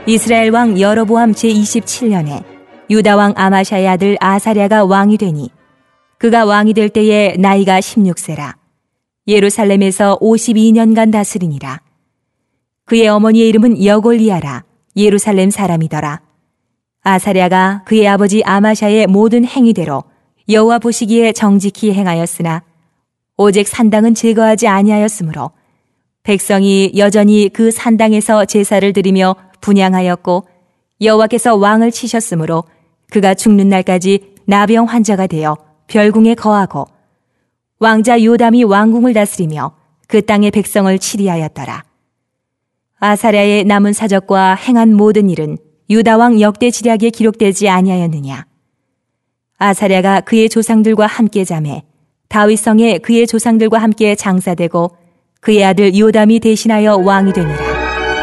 이스라엘 왕 여로보암 제27년에 유다 왕 아마샤의 아들 아사랴가 왕이 되니 그가 왕이 될 때에 나이가 16세라. 예루살렘에서 52년간 다스리니라. 그의 어머니의 이름은 여골리아라. 예루살렘 사람이더라. 아사랴가 그의 아버지 아마샤의 모든 행위대로 여호와 보시기에 정직히 행하였으나 오직 산당은 제거하지 아니하였으므로 백성이 여전히 그 산당에서 제사를 드리며 분향하였고 여호와께서 왕을 치셨으므로 그가 죽는 날까지 나병 환자가 되어 별궁에 거하고 왕자 요담이 왕궁을 다스리며 그 땅의 백성을 치리하였더라. 아사랴의 남은 사적과 행한 모든 일은 유다 왕 역대지략에 기록되지 아니하였느냐. 아사랴가 그의 조상들과 함께 자매 다윗성에 그의 조상들과 함께 장사되고 그의 아들 요담이 대신하여 왕이 되니라.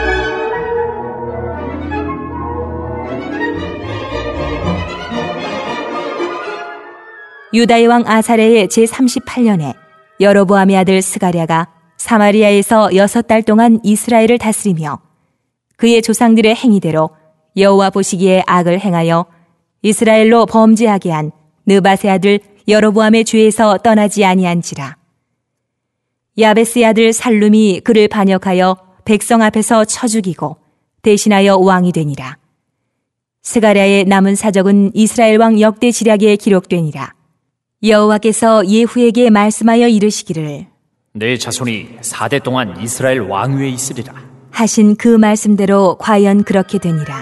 유다의 왕 아사랴의 제38년에 여로보암의 아들 스가랴가 사마리아에서 6달 동안 이스라엘을 다스리며 그의 조상들의 행위대로 여호와 보시기에 악을 행하여 이스라엘로 범죄하게 한 느밧의 아들 여로보암의 죄에서 떠나지 아니한지라. 야베스의 아들 살룸이 그를 반역하여 백성 앞에서 쳐 죽이고 대신하여 왕이 되니라. 스가랴의 남은 사적은 이스라엘 왕 역대지략에 기록되니라. 여호와께서 예후에게 말씀하여 이르시기를 내 자손이 4대 동안 이스라엘 왕위에 있으리라 하신 그 말씀대로 과연 그렇게 되니라.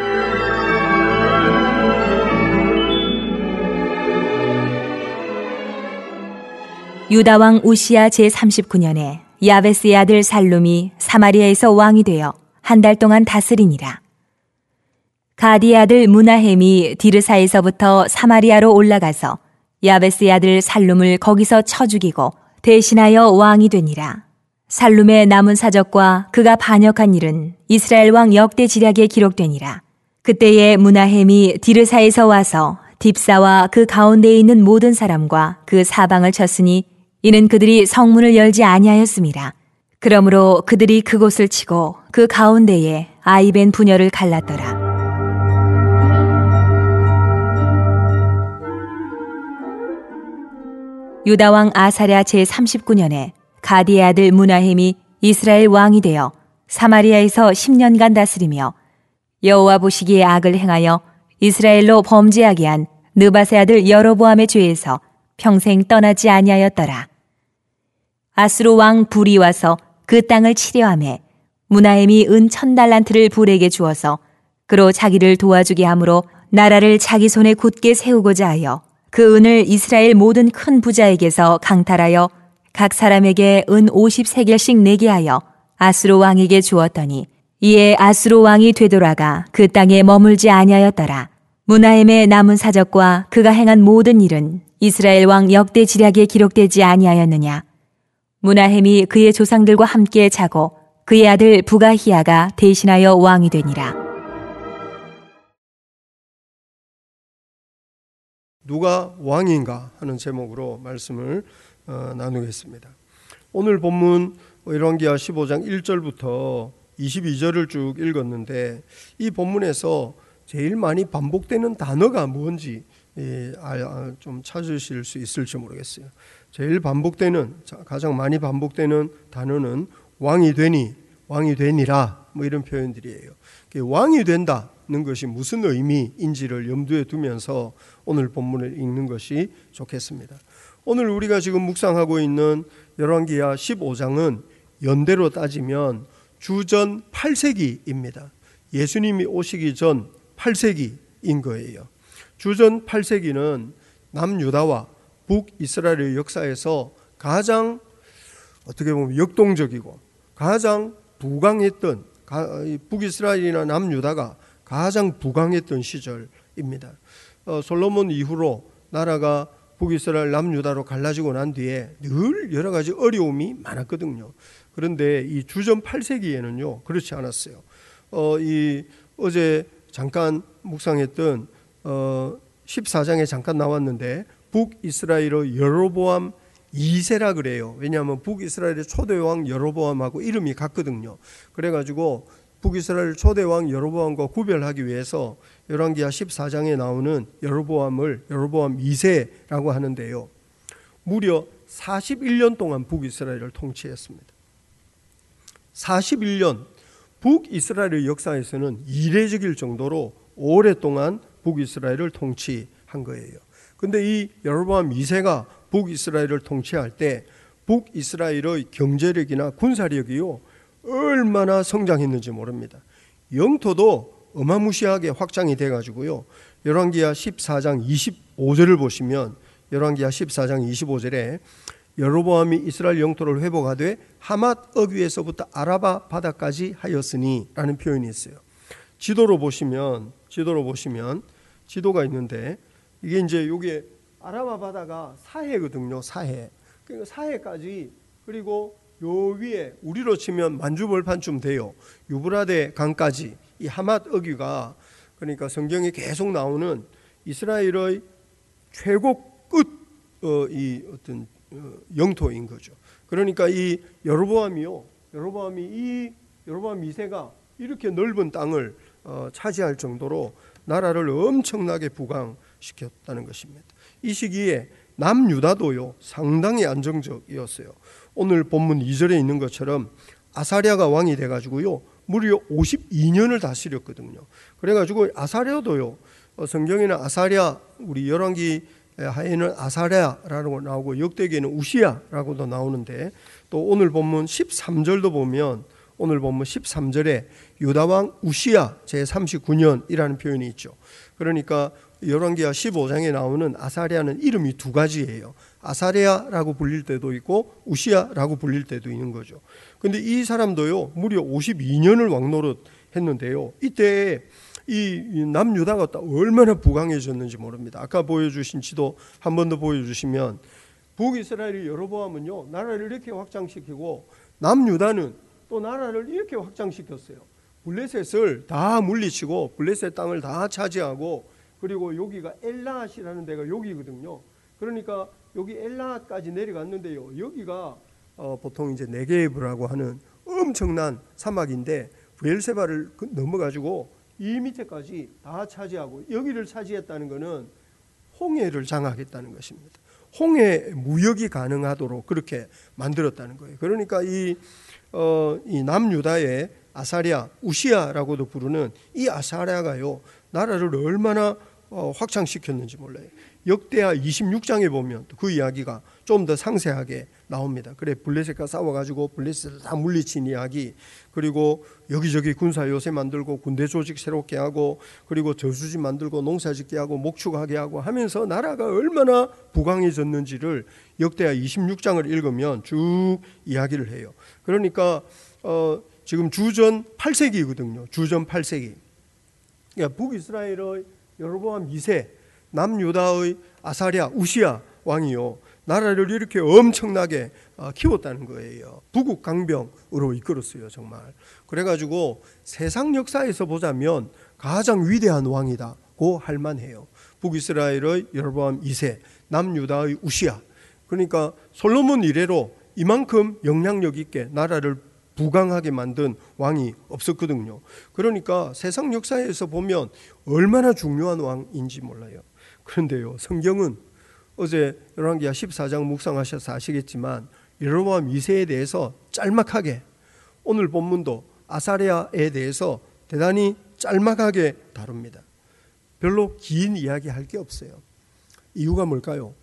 유다 왕 우시야 제39년에 야베스의 아들 살룸이 사마리아에서 왕이 되어 1달 동안 다스리니라. 가디의 아들 무나헴이 디르사에서부터 사마리아로 올라가서 야베스의 아들 살룸을 거기서 쳐 죽이고 대신하여 왕이 되니라. 살룸의 남은 사적과 그가 반역한 일은 이스라엘 왕 역대지략에 기록되니라. 그때에 무나헴이 디르사에서 와서 딥사와 그 가운데에 있는 모든 사람과 그 사방을 쳤으니 이는 그들이 성문을 열지 아니하였음이라. 그러므로 그들이 그곳을 치고 그 가운데에 아이벤 부녀를 갈랐더라. 유다 왕 아사랴 제39년에 가디의 아들 무나헴이 이스라엘 왕이 되어 사마리아에서 10년간 다스리며 여호와 보시기에 악을 행하여 이스라엘로 범죄하게 한 느밧의 아들 여로보암의 죄에서 평생 떠나지 아니하였더라. 아수르 왕 불이 와서 그 땅을 치려하매 무나헴이 은 1000달란트를 불에게 주어서 그로 자기를 도와주게 하므로 나라를 자기 손에 굳게 세우고자 하여 그 은을 이스라엘 모든 큰 부자에게서 강탈하여 각 사람에게 은 50세겔씩 내게 하여 아수르 왕에게 주었더니 이에 아수르 왕이 되돌아가 그 땅에 머물지 아니하였더라. 무나헴의 남은 사적과 그가 행한 모든 일은 이스라엘 왕 역대지략에 기록되지 아니하였느냐. 무나헴이 그의 조상들과 함께 자고 그의 아들 부가히야가 대신하여 왕이 되니라. 누가 왕인가 하는 제목으로 말씀을 나누겠습니다. 오늘 본문 열왕기하 15장 1절부터 22절을 쭉 읽었는데 이 본문에서 제일 많이 반복되는 단어가 뭔지 좀 찾으실 수 있을지 모르겠어요. 제일 반복되는, 가장 많이 반복되는 단어는 왕이 되니, 왕이 되니라 뭐 이런 표현들이에요. 왕이 된다는 것이 무슨 의미인지를 염두에 두면서 오늘 본문을 읽는 것이 좋겠습니다. 오늘 우리가 지금 묵상하고 있는 열왕기하 15장은 연대로 따지면 주전 8세기입니다. 예수님이 오시기 전 8세기인 거예요. 주전 8세기는 남유다와 북이스라엘의 역사에서 가장 어떻게 보면 역동적이고 가장 부강했던, 북이스라엘이나 남유다가 가장 부강했던 시절입니다. 솔로몬 이후로 나라가 북이스라엘 남유다로 갈라지고 난 뒤에 늘 여러 가지 어려움이 많았거든요. 그런데 이 주전 8세기에는요 그렇지 않았어요. 어제 잠깐 묵상했던 14장에 잠깐 나왔는데 북이스라엘의 여로보암 2세라 그래요. 왜냐하면 북이스라엘의 초대 왕 여로보암하고 이름이 같거든요. 그래가지고 북이스라엘 초대 왕 여로보암과 구별하기 위해서 열왕기하 14장에 나오는 여로보암을 여로보암 2세라고 하는데요. 무려 41년 동안 북이스라엘을 통치했습니다. 41년, 북이스라엘의 역사에서는 이례적일 정도로 오랫동안 북이스라엘을 통치한 거예요. 근데 이 여로보암 2세가 북이스라엘을 통치할 때 북이스라엘의 경제력이나 군사력이요 얼마나 성장했는지 모릅니다. 영토도 어마무시하게 확장이 돼가지고요. 열왕기하 14장 25절을 보시면 열왕기하 14장 25절에 여로보암이 이스라엘 영토를 회복하되 하맛 어귀에서부터 아라바 바다까지 하였으니 라는 표현이 있어요. 지도로 보시면 지도가 있는데 이게 이제 여기에 아라바 바다가 사해거든요. 사해. 그러니까 사해까지, 그리고 요 위에 우리로 치면 만주벌판쯤 돼요. 유브라데 강까지 이 하맛 어귀가, 그러니까 성경에 계속 나오는 이스라엘의 최고 끝 이 어떤 영토인 거죠. 그러니까 이 여로보암이 2세가 이렇게 넓은 땅을 차지할 정도로 나라를 엄청나게 부강시켰다는 것입니다. 이 시기에 남유다도요 상당히 안정적이었어요. 오늘 본문 2절에 있는 것처럼 아사랴가 왕이 돼가지고요 무려 52년을 다스렸거든요. 그래가지고 아사랴도요, 성경에는 아사랴, 우리 열왕기 하에는 아사랴라고 나오고 역대기에는 우시야라고도 나오는데, 또 오늘 본문 13절도 보면 오늘 본문 13절에 유다왕 우시야 제39년이라는 표현이 있죠. 그러니까 열왕기하 15장에 나오는 아사랴는 이름이 두 가지예요. 아사랴라고 불릴 때도 있고 우시야라고 불릴 때도 있는 거죠. 근데 이 사람도요 무려 52년을 왕노릇 했는데요, 이때 이 남유다가 얼마나 부강해졌는지 모릅니다. 아까 보여주신 지도 한 번 더 보여주시면 북이스라엘의 여로보암은요 나라를 이렇게 확장시키고 남유다는 또 나라를 이렇게 확장시켰어요. 블레셋을 다 물리치고 블레셋 땅을 다 차지하고, 그리고 여기가 엘라앗이라는 데가 여기거든요. 그러니까 여기 엘라앗까지 내려갔는데요, 여기가 보통 이제 네게브라고 하는 엄청난 사막인데 브엘세바를 넘어가지고 이 밑에까지 다 차지하고, 여기를 차지했다는 것은 홍해를 장악했다는 것입니다. 홍해 무역이 가능하도록 그렇게 만들었다는 거예요. 그러니까 이 남유다의 아사랴, 우시야라고도 부르는 이 아사랴가요 나라를 얼마나 확장시켰는지 몰라요. 역대하 26장에 보면 그 이야기가 좀 더 상세하게 나옵니다. 그래 블레셋과 싸워가지고 블레셋을 다 물리친 이야기, 그리고 여기저기 군사 요새 만들고 군대 조직 새롭게 하고, 그리고 저수지 만들고 농사짓게 하고 목축하게 하고 하면서 나라가 얼마나 부강해졌는지를 역대하 26장을 읽으면 쭉 이야기를 해요. 그러니까 지금 주전 8세기거든요. 주전 8세기. 그러니까 북이스라엘의 여로보암 2세, 남유다의 아사랴, 우시야 왕이요 나라를 이렇게 엄청나게 키웠다는 거예요. 부국강병으로 이끌었어요, 정말. 그래가지고 세상 역사에서 보자면 가장 위대한 왕이다고 할 만해요. 북이스라엘의 여로보암 2세, 남유다의 우시야. 그러니까 솔로몬 이래로 이만큼 영향력 있게 나라를 부강하게 만든 왕이 없었거든요. 그러니까 세상 역사에서 보면 얼마나 중요한 왕인지 몰라요. 그런데요, 성경은 어제 열왕기하 14장 묵상하셔서 아시겠지만 여로보암 2세에 대해서 짤막하게, 오늘 본문도 아사랴에 대해서 대단히 짤막하게 다룹니다. 별로 긴 이야기 할 게 없어요. 이유가 뭘까요?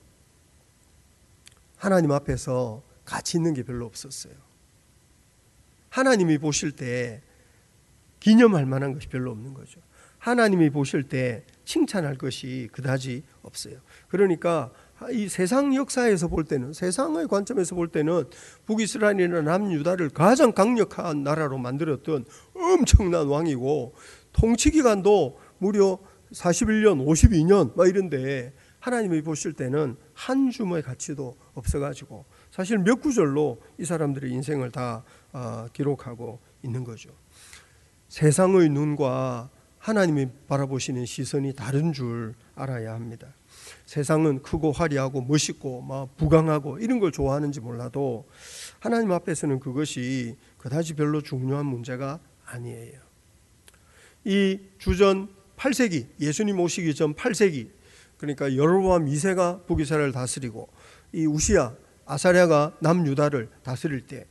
하나님 앞에서 가치 있는 게 별로 없었어요. 하나님이 보실 때 기념할 만한 것이 별로 없는 거죠. 하나님이 보실 때 칭찬할 것이 그다지 없어요. 그러니까 이 세상 역사에서 볼 때는, 세상의 관점에서 볼 때는 북이스라엘이나 남유다를 가장 강력한 나라로 만들었던 엄청난 왕이고, 통치 기간도 무려 41년, 52년 막 이런데 하나님이 보실 때는 한 줌의 가치도 없어가지고 사실 몇 구절로 이 사람들의 인생을 다 기록하고 있는 거죠. 세상의 눈과 하나님이 바라보시는 시선이 다른 줄 알아야 합니다. 세상은 크고 화려하고 멋있고 막 부강하고 이런 걸 좋아하는지 몰라도 하나님 앞에서는 그것이 그다지 별로 중요한 문제가 아니에요. 이 주전 8세기, 예수님 오시기 전 8세기, 그러니까 여로보암 2세가 북이스라엘을 다스리고 이 우시야, 아사랴가 남유다를 다스릴 때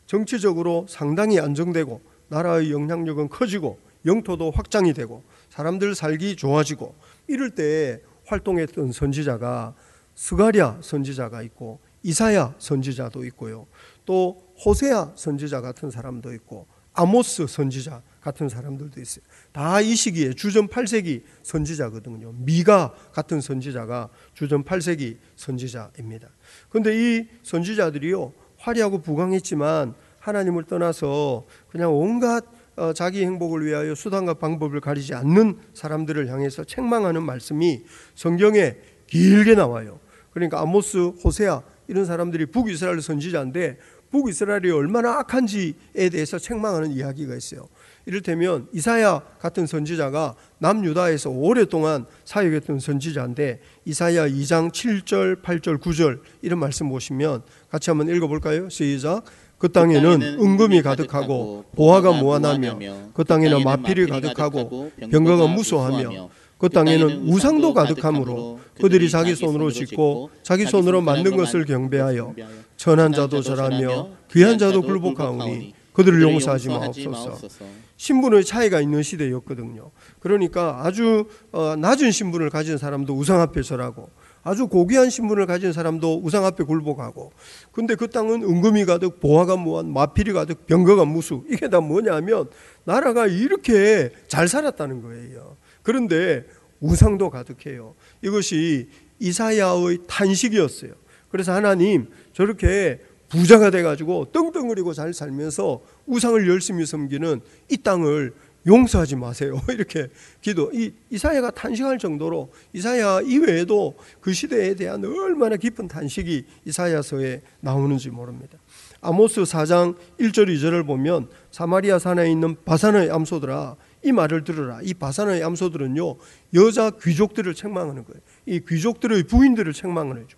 정치적으로 상당히 안정되고 나라의 영향력은 커지고 영토도 확장이 되고 사람들 살기 좋아지고 이럴 때 활동했던 선지자가 스가랴 선지자가 있고 이사야 선지자도 있고요. 또 호세아 선지자 같은 사람도 있고 아모스 선지자 같은 사람들도 있어요. 다 이 시기에 주전 8세기 선지자거든요. 미가 같은 선지자가 주전 8세기 선지자입니다. 그런데 이 선지자들이요, 화려하고 부강했지만 하나님을 떠나서 그냥 온갖 자기 행복을 위하여 수단과 방법을 가리지 않는 사람들을 향해서 책망하는 말씀이 성경에 길게 나와요. 그러니까 아모스, 호세아 이런 사람들이 북이스라엘 선지자인데 북이스라엘이 얼마나 악한지에 대해서 책망하는 이야기가 있어요. 이를테면 이사야 같은 선지자가 남유다에서 오랫동안 사역했던 선지자인데 이사야 2장 7절, 8절, 9절 이런 말씀 보시면 같이 한번 읽어볼까요? 시작. 그 땅에는 은금이 가득하고 보화가 무한하며 그 땅에는 마필이 가득하고 병거가 무수하며 그 땅에는 우상도 가득하므로 그들이 자기 손으로 짓고 자기 손으로 만든 것을 경배하여 천한 자도 절하며 귀한 자도 굴복하오니 그들을 용서하지 마옵소서. 신분의 차이가 있는 시대였거든요. 그러니까 아주 낮은 신분을 가진 사람도 우상 앞에 절하고 아주 고귀한 신분을 가진 사람도 우상 앞에 굴복하고, 근데 그 땅은 은금이 가득 보화가 무한 마필이 가득 병거가 무수. 이게 다 뭐냐면 나라가 이렇게 잘 살았다는 거예요. 그런데 우상도 가득해요. 이것이 이사야의 탄식이었어요. 그래서 하나님, 저렇게 부자가 돼가지고 떵떵거리고 잘 살면서 우상을 열심히 섬기는 이 땅을 용서하지 마세요. 이렇게 이사야가 탄식할 정도로, 이사야 이외에도 그 시대에 대한 얼마나 깊은 탄식이 이사야서에 나오는지 모릅니다. 아모스 4장 1절 2절을 보면 사마리아 산에 있는 바산의 암소들아 이 말을 들으라. 이 바산의 암소들은요, 여자 귀족들을 책망하는 거예요. 이 귀족들의 부인들을 책망하는 거죠.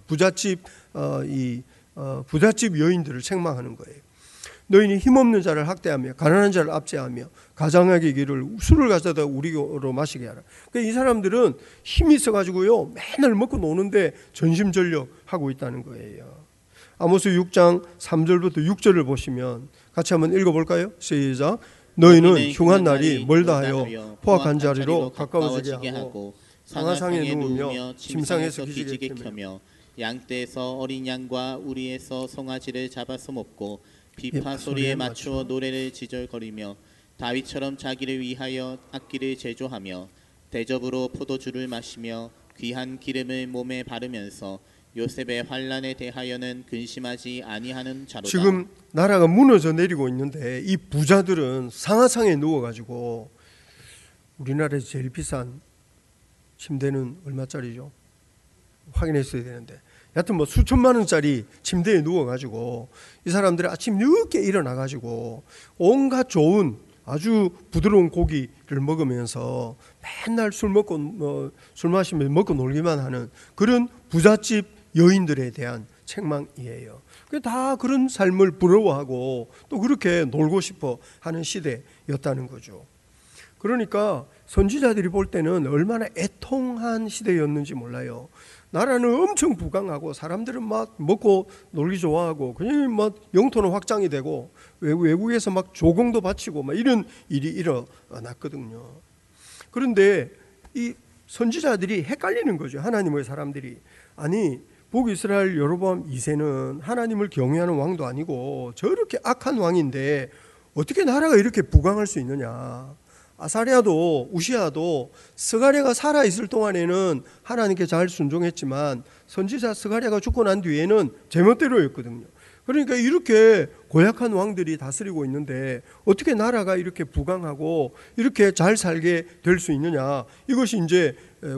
부잣집 여인들을 책망하는 거예요. 너희는 힘없는 자를 학대하며 가난한 자를 압제하며 가장에게 이르기를 술을 가져다 우리로 마시게 하라. 그러니까 이 사람들은 힘이 있어가지고요, 맨날 먹고 노는데 전심전력하고 있다는 거예요. 아모스 6장 3절부터 6절을 보시면 같이 한번 읽어볼까요? 시작. 너희는 흉한 날이 멀다 하여 포악한 자리로 가까워지게 하고 상하상에 누우며 침상에서 기지개 켜며 양떼에서 어린 양과 우리에서 송아지를 잡아서 먹고 비파 소리에 맞추어 노래를 지절거리며 다윗처럼 자기를 위하여 악기를 제조하며 대접으로 포도주를 마시며 귀한 기름을 몸에 바르면서 요셉의 환난에 대하여는 근심하지 아니하는 자로다. 지금 나라가 무너져 내리고 있는데 이 부자들은 상하상에 누워가지고, 우리나라에서 제일 비싼 침대는 얼마짜리죠? 확인했어야 되는데 여하튼 뭐 수천만 원짜리 침대에 누워가지고 이 사람들이 아침 늦게 일어나가지고 온갖 좋은 아주 부드러운 고기를 먹으면서 맨날 술 마시면서 먹고 놀기만 하는 그런 부잣집 여인들에 대한 책망이에요. 다 그런 삶을 부러워하고 또 그렇게 놀고 싶어 하는 시대였다는 거죠. 그러니까 선지자들이 볼 때는 얼마나 애통한 시대였는지 몰라요. 나라는 엄청 부강하고 사람들은 막 먹고 놀기 좋아하고 그냥 막 영토는 확장이 되고 외국에서 막 조공도 바치고 막 이런 일이 일어났거든요. 그런데 이 선지자들이 헷갈리는 거죠. 하나님의 사람들이. 아니, 북이스라엘 여로보암 2세는 하나님을 경외하는 왕도 아니고 저렇게 악한 왕인데 어떻게 나라가 이렇게 부강할 수 있느냐. 아사랴도 우시야도 스가랴가 살아있을 동안에는 하나님께 잘 순종했지만 선지자 스가랴가 죽고 난 뒤에는 제멋대로였거든요. 그러니까 이렇게 고약한 왕들이 다스리고 있는데 어떻게 나라가 이렇게 부강하고 이렇게 잘 살게 될 수 있느냐. 이것이 이제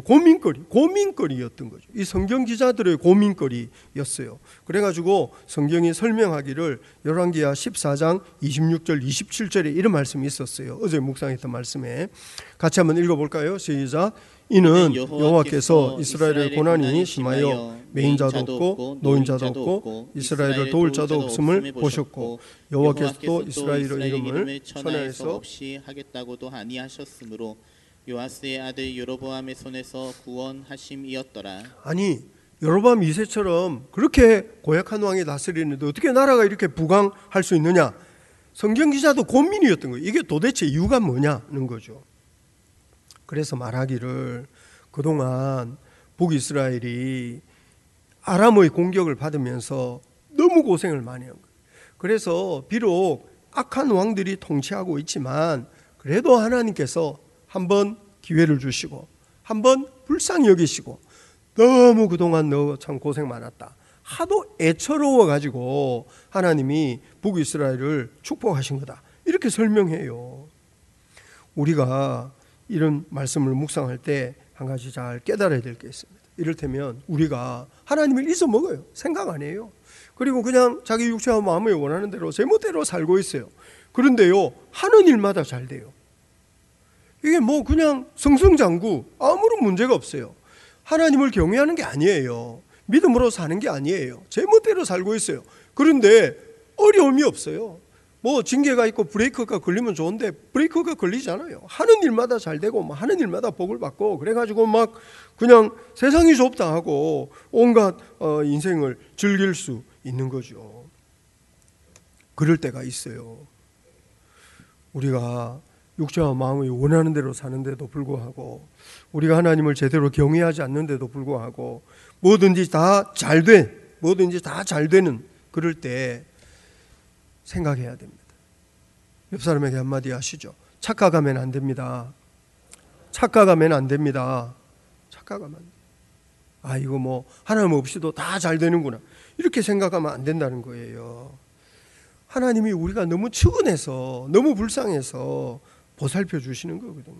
고민거리였던 거죠. 이 성경 기자들의 고민거리였어요. 그래가지고 성경이 설명하기를 열왕기하 14장 26절 27절에 이런 말씀이 있었어요. 어제 묵상했던 말씀에 같이 한번 읽어볼까요? 시작. 이는 여호와께서 이스라엘의 고난이 심하여 매인자도 없고 노인자도 없고 이스라엘을 도울 자도 없음을 보셨고 여호와께서도 이스라엘의 이름을 천하에서 없이 하겠다고도 아니하셨으므로 요아스의 아들 여로보암의 손에서 구원하심이었더라. 아니 여로보암 2세처럼 그렇게 고약한 왕이 다스리는데 어떻게 나라가 이렇게 부강할 수 있느냐? 성경 기자도 고민이었던 거예요. 이게 도대체 이유가 뭐냐는 거죠. 그래서 말하기를 그동안 북이스라엘이 아람의 공격을 받으면서 너무 고생을 많이 한 거예요. 그래서 비록 악한 왕들이 통치하고 있지만 그래도 하나님께서 한번 기회를 주시고 한번 불쌍히 여기시고 너무 그동안 너 참 고생 많았다. 하도 애처로워 가지고 하나님이 북이스라엘을 축복하신 거다. 이렇게 설명해요. 우리가 이런 말씀을 묵상할 때 한 가지 잘 깨달아야 될 게 있습니다. 이를테면 우리가 하나님을 잊어먹어요. 생각 안 해요. 그리고 그냥 자기 육체와 마음에 원하는 대로 제멋대로 살고 있어요. 그런데요 하는 일마다 잘 돼요. 이게 뭐 그냥 승승장구 아무런 문제가 없어요. 하나님을 경외하는 게 아니에요. 믿음으로 사는 게 아니에요. 제멋대로 살고 있어요. 그런데 어려움이 없어요. 뭐 징계가 있고 브레이크가 걸리면 좋은데 브레이크가 걸리잖아요. 하는 일마다 잘 되고 하는 일마다 복을 받고 그래가지고 막 그냥 세상이 좁다 하고 온갖 인생을 즐길 수 있는 거죠. 그럴 때가 있어요. 우리가 육체와 마음이 원하는 대로 사는데도 불구하고 우리가 하나님을 제대로 경외하지 않는데도 불구하고 뭐든지 다 잘 되는 그럴 때 생각해야 됩니다. 옆 사람에게 한마디 하시죠. 착각하면 안 됩니다. 착각하면 안 됩니다. 착각하면 안 돼요. 이거 뭐 하나님 없이도 다 잘 되는구나. 이렇게 생각하면 안 된다는 거예요. 하나님이 우리가 너무 측은해서 너무 불쌍해서 보살펴 주시는 거거든요.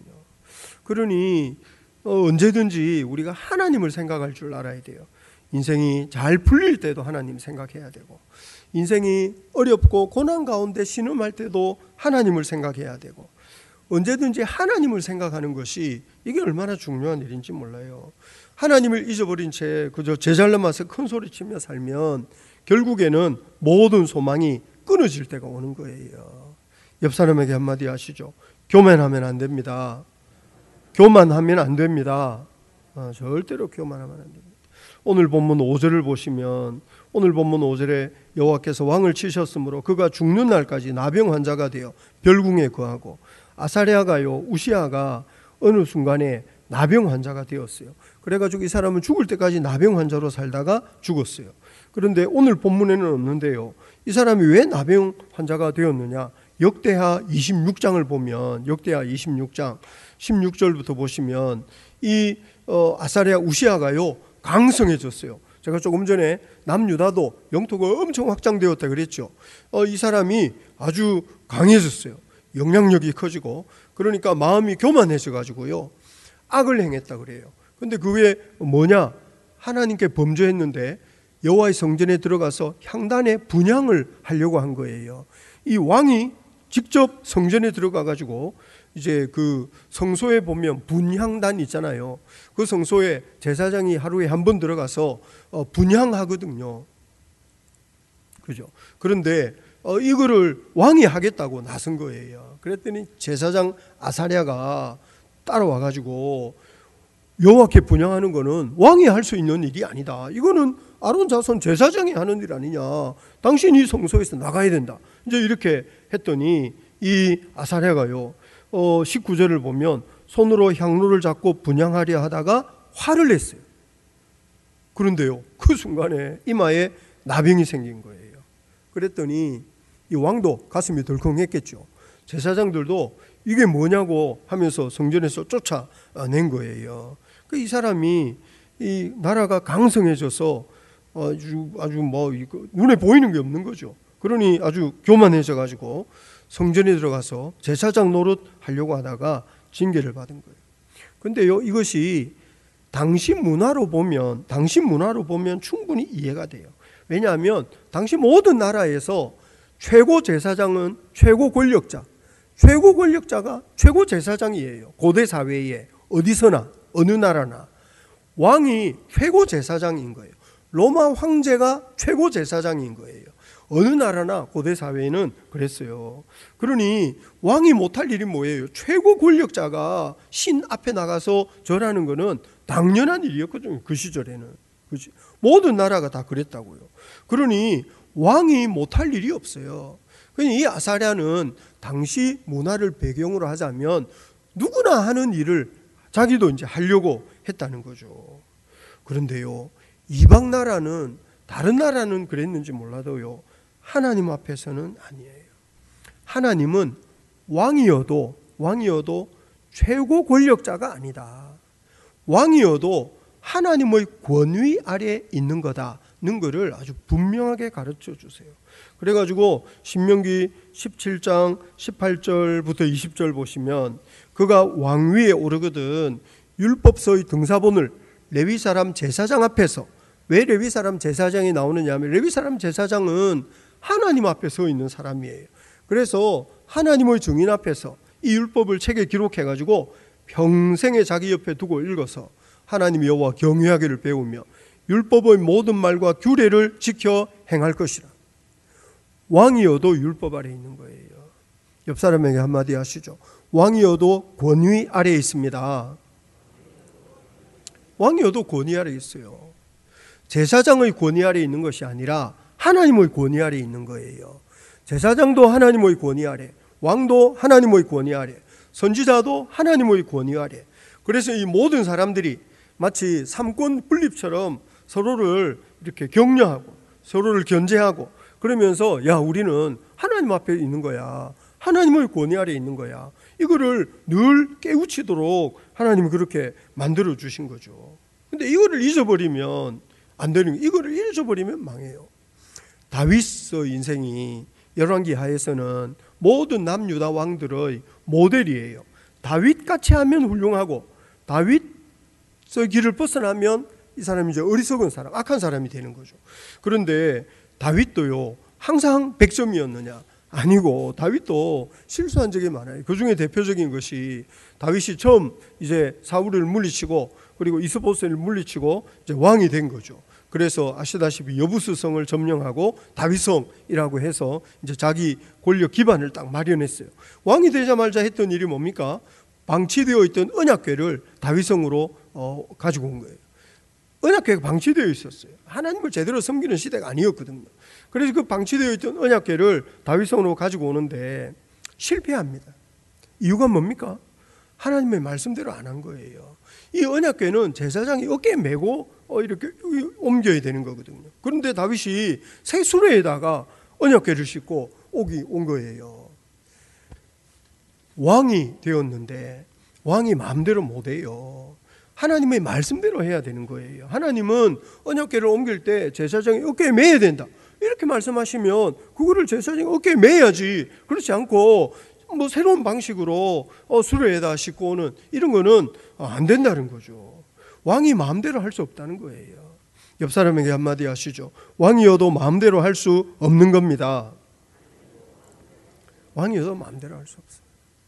그러니 언제든지 우리가 하나님을 생각할 줄 알아야 돼요. 인생이 잘 풀릴 때도 하나님 생각해야 되고 인생이 어렵고 고난 가운데 신음할 때도 하나님을 생각해야 되고 언제든지 하나님을 생각하는 것이 이게 얼마나 중요한 일인지 몰라요. 하나님을 잊어버린 채 그저 제잘나마서 큰 소리치며 살면 결국에는 모든 소망이 끊어질 때가 오는 거예요. 옆 사람에게 한마디 하시죠. 교만하면 안 됩니다. 교만하면 안 됩니다. 절대로 교만하면 안 됩니다. 오늘 본문 5절을 보시면 오늘 본문 5절에 여호와께서 왕을 치셨으므로 그가 죽는 날까지 나병 환자가 되어 별궁에 거하고 아사랴가요 우시아가 어느 순간에 나병 환자가 되었어요. 그래가지고 이 사람은 죽을 때까지 나병 환자로 살다가 죽었어요. 그런데 오늘 본문에는 없는데요. 이 사람이 왜 나병 환자가 되었느냐? 역대하 26장을 보면 역대하 26장 16절부터 보시면 이 아사랴 우시아가요 강성해졌어요. 제가 조금 전에 남유다도 영토가 엄청 확장되었다 그랬죠. 이 사람이 아주 강해졌어요. 영향력이 커지고 그러니까 마음이 교만해져 가지고요 악을 행했다 그래요. 근데 그게 뭐냐? 하나님께 범죄했는데 여호와의 성전에 들어가서 향단에 분향을 하려고 한 거예요. 이 왕이 직접 성전에 들어가 가지고 이제 그 성소에 보면 분향단 있잖아요. 그 성소에 제사장이 하루에 한 번 들어가서 분향하거든요. 그죠? 그런데 이거를 왕이 하겠다고 나선 거예요. 그랬더니 제사장 아사랴가 따라와 가지고 여호와께 분향하는 거는 왕이 할 수 있는 일이 아니다. 이거는 아론 자손 제사장이 하는 일 아니냐. 당신이 성소에서 나가야 된다. 이제 이렇게 했더니 이 아사랴가요 19절을 보면 손으로 향로를 잡고 분향하려 하다가 화를 냈어요. 그런데요 그 순간에 이마에 나병이 생긴 거예요. 그랬더니 이 왕도 가슴이 덜컹했겠죠. 제사장들도 이게 뭐냐고 하면서 성전에서 쫓아낸 거예요. 이 사람이 이 나라가 강성해져서 아주 뭐 눈에 보이는 게 없는 거죠. 그러니 아주 교만해져 가지고 성전에 들어가서 제사장 노릇 하려고 하다가 징계를 받은 거예요. 근데요 이것이 당시 문화로 보면 충분히 이해가 돼요. 왜냐하면 당시 모든 나라에서 최고 제사장은 최고 권력자가 최고 제사장이에요. 고대 사회에 어디서나 어느 나라나 왕이 최고 제사장인 거예요. 로마 황제가 최고 제사장인 거예요. 어느 나라나 고대 사회에는 그랬어요. 그러니 왕이 못할 일이 뭐예요? 최고 권력자가 신 앞에 나가서 절하는 거는 당연한 일이었거든요. 그 시절에는. 그치? 모든 나라가 다 그랬다고요. 그러니 왕이 못할 일이 없어요. 그러니 이 아사랴는 당시 문화를 배경으로 하자면 누구나 하는 일을 자기도 이제 하려고 했다는 거죠. 그런데요, 이방 나라는, 다른 나라는 그랬는지 몰라도요, 하나님 앞에서는 아니에요. 하나님은 왕이어도 최고 권력자가 아니다. 왕이어도 하나님의 권위 아래 있는 거다는 것을 아주 분명하게 가르쳐 주세요. 그래가지고 신명기 17장 18절부터 20절 보시면 그가 왕위에 오르거든 율법서의 등사본을 레위 사람 제사장 앞에서, 왜 레위 사람 제사장이 나오느냐 하면 레위 사람 제사장은 하나님 앞에 서 있는 사람이에요. 그래서 하나님의 증인 앞에서 이 율법을 책에 기록해가지고 평생에 자기 옆에 두고 읽어서 하나님 여호와 경외하기를 배우며 율법의 모든 말과 규례를 지켜 행할 것이라. 왕이어도 율법 아래 있는 거예요. 옆 사람에게 한마디 하시죠. 왕이어도 권위 아래 있습니다. 왕이어도 권위 아래 있어요. 제사장의 권위 아래 있는 것이 아니라 하나님의 권위 아래 있는 거예요. 제사장도 하나님의 권위 아래, 왕도 하나님의 권위 아래, 선지자도 하나님의 권위 아래. 그래서 이 모든 사람들이 마치 삼권 분립처럼 서로를 이렇게 격려하고 서로를 견제하고 그러면서 야, 우리는 하나님 앞에 있는 거야. 하나님의 권위 아래 있는 거야. 이거를 늘 깨우치도록 하나님이 그렇게 만들어 주신 거죠. 근데 이거를 잊어버리면 안 되는 거예요. 이거를 잊어버리면 망해요. 다윗의 인생이 열왕기 하에서는 모든 남유다 왕들의 모델이에요. 다윗같이 하면 훌륭하고 다윗의 길을 벗어나면 이 사람이 이제 어리석은 사람, 악한 사람이 되는 거죠. 그런데 다윗도요, 항상 100점이었느냐? 아니고 다윗도 실수한 적이 많아요. 그 중에 대표적인 것이 다윗이 처음 이제 사울을 물리치고 그리고 이스보셋을 물리치고 이제 왕이 된 거죠. 그래서 아시다시피 여부스성을 점령하고 다윗성이라고 해서 이제 자기 권력 기반을 딱 마련했어요. 왕이 되자마자 했던 일이 뭡니까? 방치되어 있던 언약궤를 다윗성으로 가지고 온 거예요. 언약궤가 방치되어 있었어요. 하나님을 제대로 섬기는 시대가 아니었거든요. 그래서 그 방치되어 있던 언약궤를 다윗성으로 가지고 오는데 실패합니다. 이유가 뭡니까? 하나님의 말씀대로 안 한 거예요. 이 언약궤는 제사장이 어깨에 메고 이렇게 옮겨야 되는 거거든요. 그런데 다윗이 새 수레에다가 언약궤를 싣고 온 거예요. 왕이 되었는데 왕이 마음대로 못 해요. 하나님의 말씀대로 해야 되는 거예요. 하나님은 언약궤를 옮길 때 제사장이 어깨에 메야 된다. 이렇게 말씀하시면 그거를 제사장이 어깨에 메야지. 그렇지 않고 뭐 새로운 방식으로 수레에다 싣고 오는 이런 거는 안 된다는 거죠. 왕이 마음대로 할 수 없다는 거예요. 옆 사람에게 한마디 하시죠. 왕이어도 마음대로 할 수 없는 겁니다. 왕이어도 마음대로 할 수 없어요.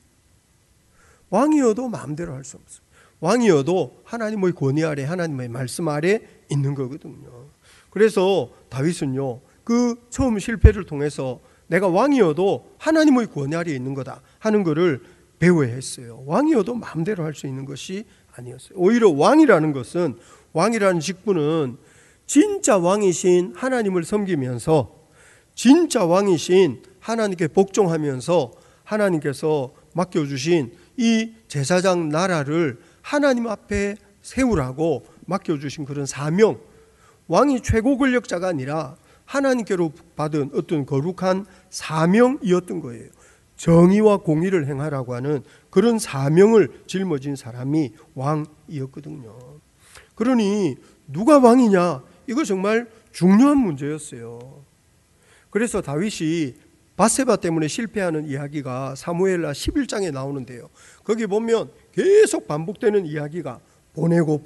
왕이어도 마음대로 할 수 없어요. 왕이어도 하나님의 권위 아래, 하나님의 말씀 아래 있는 거거든요. 그래서 다윗은요, 그 처음 실패를 통해서 내가 왕이어도 하나님의 권위 아래 있는 거다 하는 것을 배워야 했어요. 왕이어도 마음대로 할 수 있는 것이 아니었어요. 오히려 왕이라는 것은, 왕이라는 직분은 진짜 왕이신 하나님을 섬기면서 진짜 왕이신 하나님께 복종하면서 하나님께서 맡겨주신 이 제사장 나라를 하나님 앞에 세우라고 맡겨주신 그런 사명, 왕이 최고 권력자가 아니라 하나님께로 받은 어떤 거룩한 사명이었던 거예요. 정의와 공의를 행하라고 하는 그런 사명을 짊어진 사람이 왕이었거든요. 그러니 누가 왕이냐? 이거 정말 중요한 문제였어요. 그래서 다윗이 밧세바 때문에 실패하는 이야기가 사무엘하 11장에 나오는데요. 거기 보면 계속 반복되는 이야기가 보내고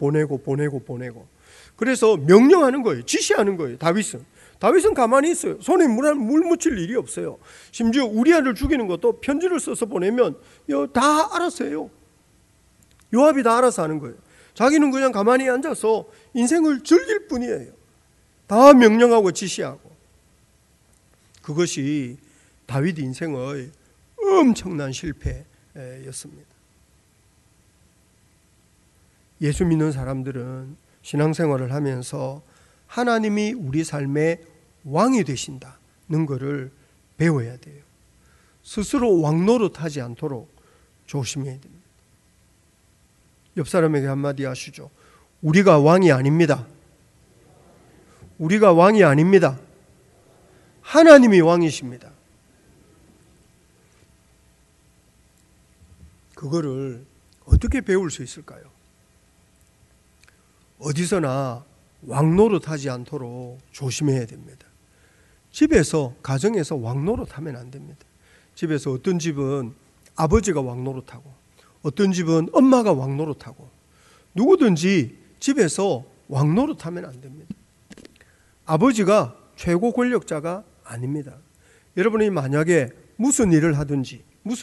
그래서 명령하는 거예요. 지시하는 거예요. 다윗은 가만히 있어요. 손에 물 묻힐 일이 없어요. 심지어 우리아를 죽이는 것도 편지를 써서 보내면 다 알아서 해요. 요압이 다 알아서 하는 거예요. 자기는 그냥 가만히 앉아서 인생을 즐길 뿐이에요. 다 명령하고 지시하고. 그것이 다윗 인생의 엄청난 실패였습니다. 예수 믿는 사람들은 신앙생활을 하면서 하나님이 우리 삶의 왕이 되신다는 것을 배워야 돼요. 스스로 왕노릇하지 않도록 조심해야 됩니다. 옆 사람에게 한마디 하시죠. 우리가 왕이 아닙니다. 우리가 왕이 아닙니다. 하나님이 왕이십니다. 그거를 어떻게 배울 수 있을까요? 어디서나 왕노릇하지 않도록 조심해야 됩니다. 집에서, 가정에서 왕노릇하면 안 됩니다. 집에서 어떤 집은 아버지가 왕노릇하고 어떤 집은 엄마가 왕노릇하고 누구든지 집에서 왕노릇하면 안 됩니다. 아버지가 최고 권력자가 아닙니다. 여러분이 만약에 무슨 일을 하든지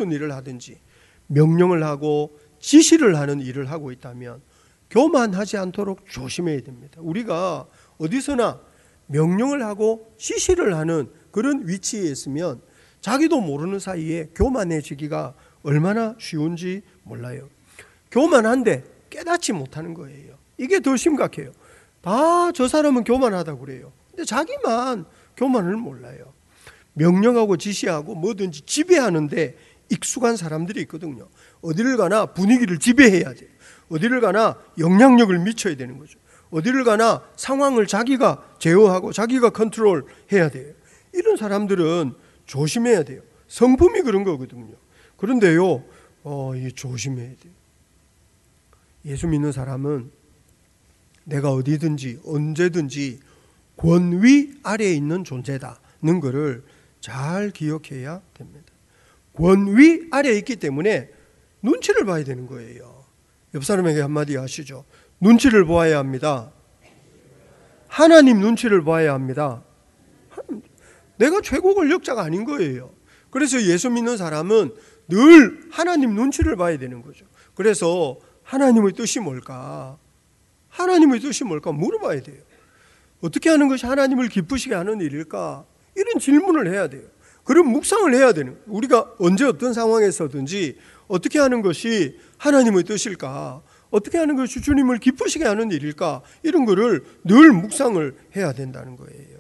명령을 하고 지시를 하는 일을 하고 있다면 교만하지 않도록 조심해야 됩니다. 우리가 어디서나 명령을 하고 지시를 하는 그런 위치에 있으면 자기도 모르는 사이에 교만해지기가 얼마나 쉬운지 몰라요. 교만한데 깨닫지 못하는 거예요. 이게 더 심각해요. 다 저 사람은 교만하다고 그래요. 근데 자기만 교만을 몰라요. 명령하고 지시하고 뭐든지 지배하는데 익숙한 사람들이 있거든요. 어디를 가나 분위기를 지배해야 돼요. 어디를 가나 영향력을 미쳐야 되는 거죠. 어디를 가나 상황을 자기가 제어하고 자기가 컨트롤해야 돼요. 이런 사람들은 조심해야 돼요. 성품이 그런 거거든요. 그런데요, 조심해야 돼요. 예수 믿는 사람은 내가 어디든지 언제든지 권위 아래에 있는 존재다는 것을 잘 기억해야 됩니다. 권위 아래에 있기 때문에 눈치를 봐야 되는 거예요. 옆 사람에게 한마디 하시죠. 눈치를 보아야 합니다. 하나님 눈치를 봐야 합니다. 내가 최고 권력자가 아닌 거예요. 그래서 예수 믿는 사람은 늘 하나님 눈치를 봐야 되는 거죠. 그래서 하나님의 뜻이 뭘까? 하나님의 뜻이 뭘까? 물어봐야 돼요. 어떻게 하는 것이 하나님을 기쁘시게 하는 일일까? 이런 질문을 해야 돼요. 그런 묵상을 해야 되는 거예요. 우리가 언제 어떤 상황에서든지 어떻게 하는 것이 하나님의 뜻일까? 어떻게 하는 것이 주님을 기쁘시게 하는 일일까? 이런 거를 늘 묵상을 해야 된다는 거예요.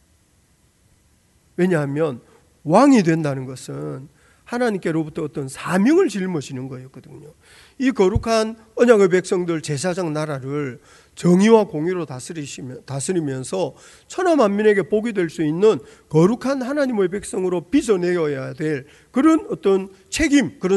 왜냐하면 왕이 된다는 것은 하나님께로부터 어떤 사명을 짊어지는 거였거든요. 이 거룩한 언약의 백성들 제사장 나라를 정의와 공의로 다스리면서 천하 만민에게 복이 될 수 있는 거룩한 하나님의 백성으로 빚어내어야 될 그런 어떤 책임, 그런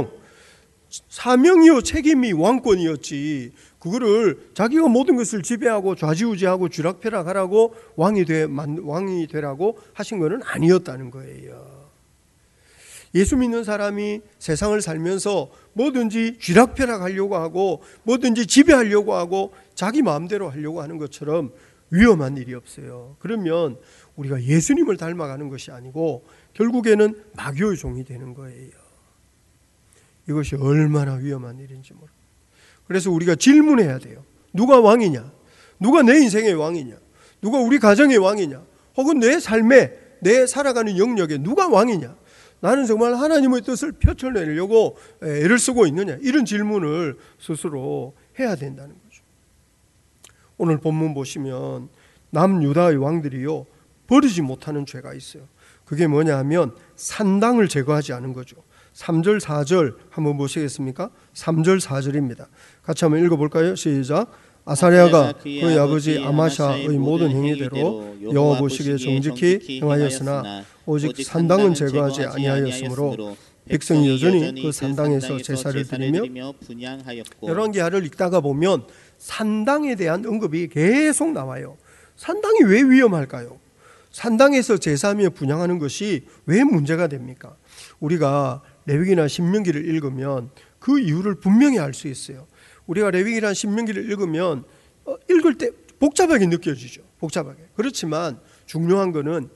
사명이요 책임이 왕권이었지, 그거를 자기가 모든 것을 지배하고 좌지우지하고 쥐락펴락하라고 왕이 되라고 하신 것은 아니었다는 거예요. 예수 믿는 사람이 세상을 살면서 뭐든지 쥐락펴락하려고 하고 뭐든지 지배하려고 하고 자기 마음대로 하려고 하는 것처럼 위험한 일이 없어요. 그러면 우리가 예수님을 닮아가는 것이 아니고 결국에는 마귀의 종이 되는 거예요. 이것이 얼마나 위험한 일인지 모릅니다. 그래서 우리가 질문해야 돼요. 누가 왕이냐? 누가 내 인생의 왕이냐? 누가 우리 가정의 왕이냐? 혹은 내 삶에, 내 살아가는 영역에 누가 왕이냐? 나는 정말 하나님의 뜻을 펼쳐내려고 애를 쓰고 있느냐? 이런 질문을 스스로 해야 된다는 거죠. 오늘 본문 보시면 남유다의 왕들이요, 버리지 못하는 죄가 있어요. 그게 뭐냐 하면 산당을 제거하지 않은 거죠. 3절 4절 한번 보시겠습니까? 3절 4절입니다. 같이 한번 읽어볼까요? 시작. 아사랴가 그의 아버지 아마샤의 모든 행위대로 여호와 보시기에 정직히 행하였으나 오직 산당은 제거하지 아니하였으므로 백성이 여전히 그 산당에서 제사를 드리며 열왕기하를 읽다가 보면 산당에 대한 언급이 계속 나와요. 산당이 왜 위험할까요? 산당에서 제사하며 분향하는 것이 왜 문제가 됩니까? 우리가 레위기나 신명기를 읽으면 그 이유를 분명히 알 수 있어요. 우리가 레위기나 신명기를 읽으면 읽을 때 복잡하게 느껴지죠. 복잡하게. 그렇지만 중요한 거는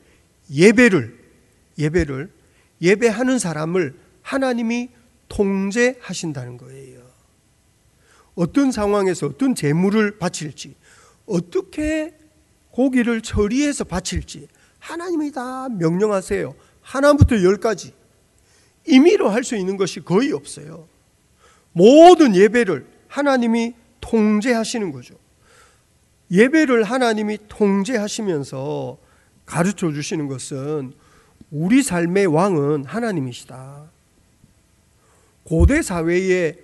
예배하는 사람을 하나님이 통제하신다는 거예요. 어떤 상황에서 어떤 제물을 바칠지, 어떻게 고기를 처리해서 바칠지 하나님이 다 명령하세요. 하나부터 10까지 임의로 할 수 있는 것이 거의 없어요. 모든 예배를 하나님이 통제하시는 거죠. 예배를 하나님이 통제하시면서 가르쳐 주시는 것은 우리 삶의 왕은 하나님이시다. 고대 사회의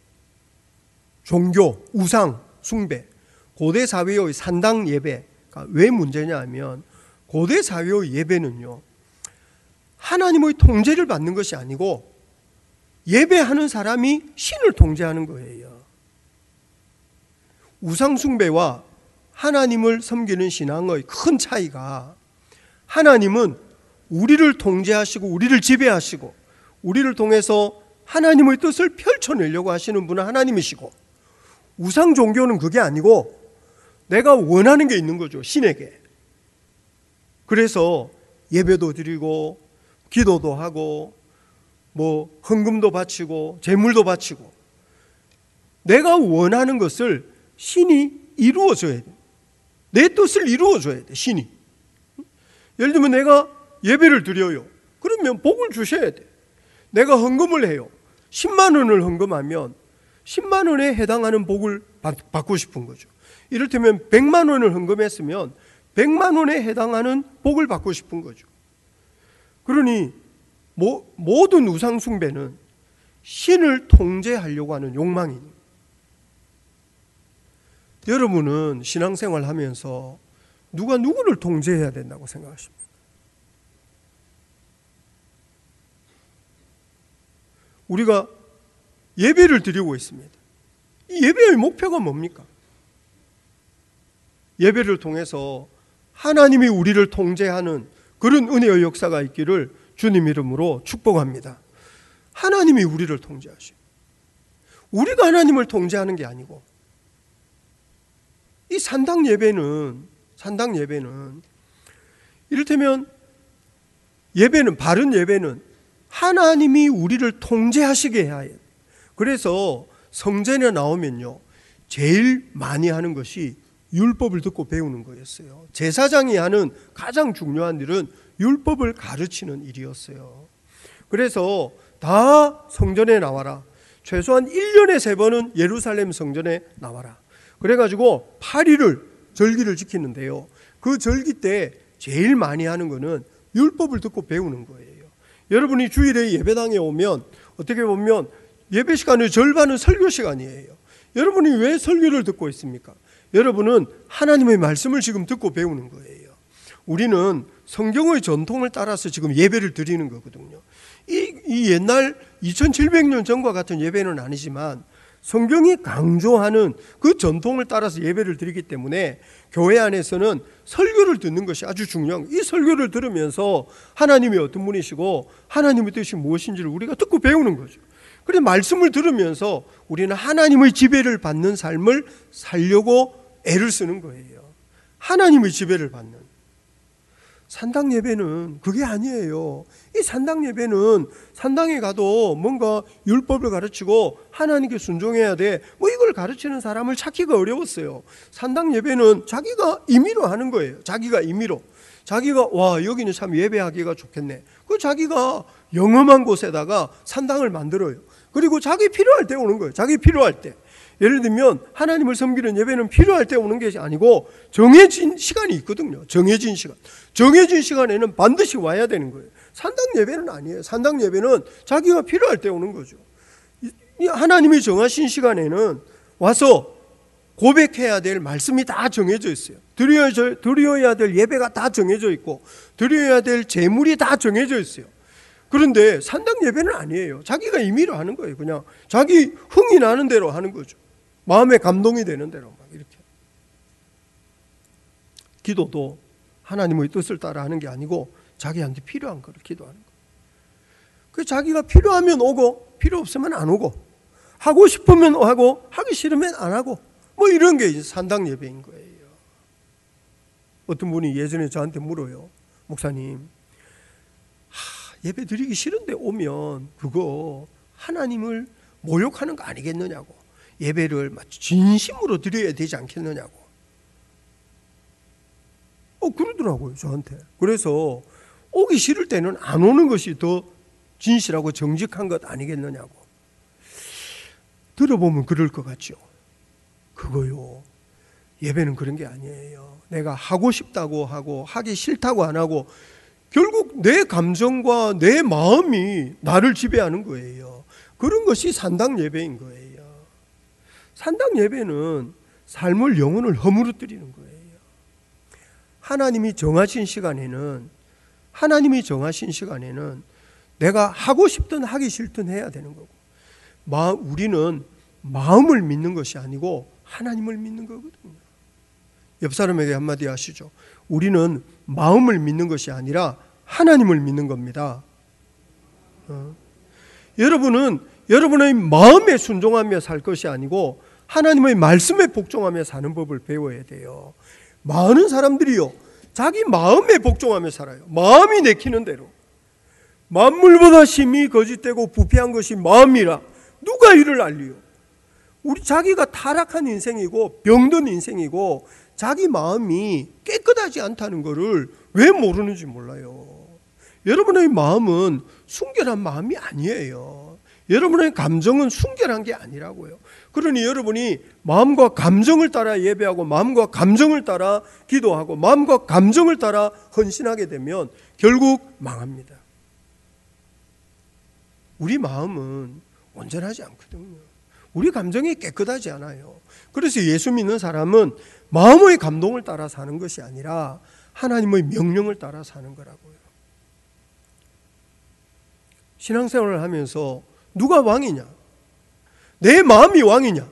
종교, 우상, 숭배, 고대 사회의 산당 예배가 왜 문제냐 하면 고대 사회의 예배는요, 하나님의 통제를 받는 것이 아니고 예배하는 사람이 신을 통제하는 거예요. 우상 숭배와 하나님을 섬기는 신앙의 큰 차이가, 하나님은 우리를 통제하시고 우리를 지배하시고 우리를 통해서 하나님의 뜻을 펼쳐내려고 하시는 분은 하나님이시고, 우상 종교는 그게 아니고 내가 원하는 게 있는 거죠, 신에게. 그래서 예배도 드리고 기도도 하고 헌금도 바치고 재물도 바치고 내가 원하는 것을 신이 이루어줘야 돼. 내 뜻을 이루어줘야 돼, 신이. 예를 들면 내가 예배를 드려요. 그러면 복을 주셔야 돼. 내가 헌금을 해요. 10만 원을 헌금하면 10만 원에 해당하는 복을 받고 싶은 거죠. 이를테면 100만 원을 헌금했으면 100만 원에 해당하는 복을 받고 싶은 거죠. 그러니 모든 우상 숭배는 신을 통제하려고 하는 욕망이니, 여러분은 신앙생활 하면서 누가 누구를 통제해야 된다고 생각하십니까? 우리가 예배를 드리고 있습니다. 이 예배의 목표가 뭡니까? 예배를 통해서 하나님이 우리를 통제하는 그런 은혜의 역사가 있기를 주님 이름으로 축복합니다. 하나님이 우리를 통제하시고 우리가 하나님을 통제하는 게 아니고, 이 산당 예배는 이를테면 바른 예배는 하나님이 우리를 통제하시게 해야 해요. 그래서 성전에 나오면요, 제일 많이 하는 것이 율법을 듣고 배우는 거였어요. 제사장이 하는 가장 중요한 일은 율법을 가르치는 일이었어요. 그래서 다 성전에 나와라. 최소한 1년에 3번은 예루살렘 성전에 나와라. 그래가지고 8일을 절기를 지키는데요, 그 절기 때 제일 많이 하는 거는 율법을 듣고 배우는 거예요. 여러분이 주일에 예배당에 오면 어떻게 보면 예배 시간의 절반은 설교 시간이에요. 여러분이 왜 설교를 듣고 있습니까? 여러분은 하나님의 말씀을 지금 듣고 배우는 거예요. 우리는 성경의 전통을 따라서 지금 예배를 드리는 거거든요. 이 옛날 2700년 전과 같은 예배는 아니지만 성경이 강조하는 그 전통을 따라서 예배를 드리기 때문에 교회 안에서는 설교를 듣는 것이 아주 중요한 거예요. 이 설교를 들으면서 하나님이 어떤 분이시고 하나님의 뜻이 무엇인지를 우리가 듣고 배우는 거죠. 그래서 말씀을 들으면서 우리는 하나님의 지배를 받는 삶을 살려고 애를 쓰는 거예요. 하나님의 지배를 받는. 산당 예배는 그게 아니에요. 이 산당 예배는 산당에 가도 뭔가 율법을 가르치고 하나님께 순종해야 돼, 이걸 가르치는 사람을 찾기가 어려웠어요. 산당 예배는 자기가 임의로 하는 거예요. 자기가 임의로. 자기가 여기는 참 예배하기가 좋겠네. 그 자기가 영험한 곳에다가 산당을 만들어요. 그리고 자기 필요할 때 오는 거예요. 자기 필요할 때. 예를 들면 하나님을 섬기는 예배는 필요할 때 오는 것이 아니고 정해진 시간이 있거든요. 정해진 시간에는 반드시 와야 되는 거예요. 산당 예배는 아니에요. 산당 예배는 자기가 필요할 때 오는 거죠. 하나님이 정하신 시간에는 와서 고백해야 될 말씀이 다 정해져 있어요. 드려야 될 예배가 다 정해져 있고 드려야 될 제물이 다 정해져 있어요. 그런데 산당 예배는 아니에요. 자기가 임의로 하는 거예요. 그냥 자기 흥이 나는 대로 하는 거죠. 마음에 감동이 되는 대로 막 이렇게. 기도도 하나님의 뜻을 따라 하는 게 아니고 자기한테 필요한 거를 기도하는 거예요. 그 자기가 필요하면 오고 필요 없으면 안 오고, 하고 싶으면 하고 하기 싫으면 안 하고, 이런 게 이제 산당 예배인 거예요. 어떤 분이 예전에 저한테 물어요. 목사님, 예배 드리기 싫은데 오면 그거 하나님을 모욕하는 거 아니겠느냐고. 예배를 진심으로 드려야 되지 않겠느냐고. 그러더라고요, 저한테. 그래서 오기 싫을 때는 안 오는 것이 더 진실하고 정직한 것 아니겠느냐고. 들어보면 그럴 것 같죠. 그거요, 예배는 그런 게 아니에요. 내가 하고 싶다고 하고 하기 싫다고 안 하고 결국 내 감정과 내 마음이 나를 지배하는 거예요. 그런 것이 산당 예배인 거예요. 산당 예배는 삶을, 영혼을 허물어뜨리는 거예요. 하나님이 정하신 시간에는 내가 하고 싶든 하기 싫든 해야 되는 거고, 우리는 마음을 믿는 것이 아니고 하나님을 믿는 거거든요. 옆 사람에게 한마디 하시죠. 우리는 마음을 믿는 것이 아니라 하나님을 믿는 겁니다. 여러분은 여러분의 마음에 순종하며 살 것이 아니고 하나님의 말씀에 복종하며 사는 법을 배워야 돼요. 많은 사람들이요, 자기 마음에 복종하며 살아요. 마음이 내키는 대로. 만물보다 심히 거짓되고 부패한 것이 마음이라 누가 이를 알리요. 우리 자기가 타락한 인생이고 병든 인생이고 자기 마음이 깨끗하지 않다는 것을 왜 모르는지 몰라요. 여러분의 마음은 순결한 마음이 아니에요. 여러분의 감정은 순결한 게 아니라고요. 그러니 여러분이 마음과 감정을 따라 예배하고 마음과 감정을 따라 기도하고 마음과 감정을 따라 헌신하게 되면 결국 망합니다. 우리 마음은 온전하지 않거든요. 우리 감정이 깨끗하지 않아요. 그래서 예수 믿는 사람은 마음의 감동을 따라 사는 것이 아니라 하나님의 명령을 따라 사는 거라고요. 신앙생활을 하면서 누가 왕이냐? 내 마음이 왕이냐?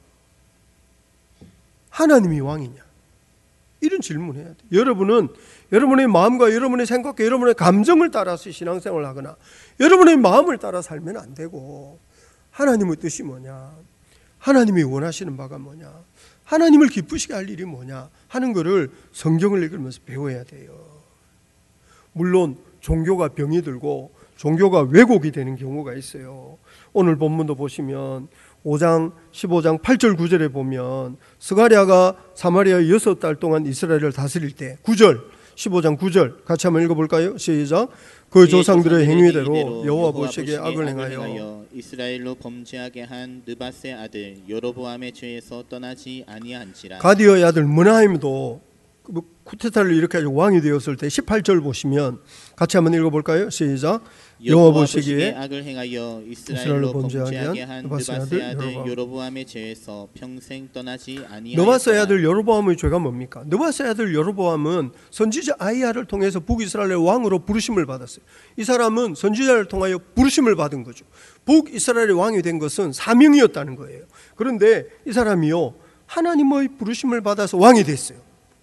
하나님이 왕이냐? 이런 질문을 해야 돼요. 여러분은 여러분의 마음과 여러분의 생각과 여러분의 감정을 따라서 신앙생활을 하거나 여러분의 마음을 따라 살면 안 되고, 하나님의 뜻이 뭐냐? 하나님이 원하시는 바가 뭐냐? 하나님을 기쁘시게 할 일이 뭐냐? 하는 것을 성경을 읽으면서 배워야 돼요. 물론 종교가 병이 들고 종교가 왜곡이 되는 경우가 있어요. 오늘 본문도 보시면 5장 15장 8절 9절에 보면 스가랴가 사마리아 6달 동안 이스라엘을 다스릴 때 9절 15장 9절 같이 한번 읽어볼까요? 시작. 그 조상들의 행위대로 여호와 보시기에 악을 행하여 이스라엘로 범죄하게 한 느밧의 아들 여로보암의 죄에서 떠나지 아니한지라. 가디의 아들 므나임도 쿠데타를 일으켜서 왕이 되었을 때 18절 보시면 같이 한번 읽어볼까요? 시작. 여호와 보시기에 악을 행하여 이스라엘로 범죄하게 한 느밧의 아들 여로보암의 죄에서 평생 떠나지 아니하였다. 느밧의 아들 여로보암의 죄가 뭡니까? 느밧의 아들 여로보암은 선지자 아히야를 통해서 북이스라엘의 왕으로 부르심을 받았어요. 이 사람은 선지자를 통하여 부르심을 받은 거죠. 북이스라엘의 왕이 된 것은 사명이었다는 거예요. 그런데 이 사람이요, 하나님의 부르심을 받아서 왕이 됐어요.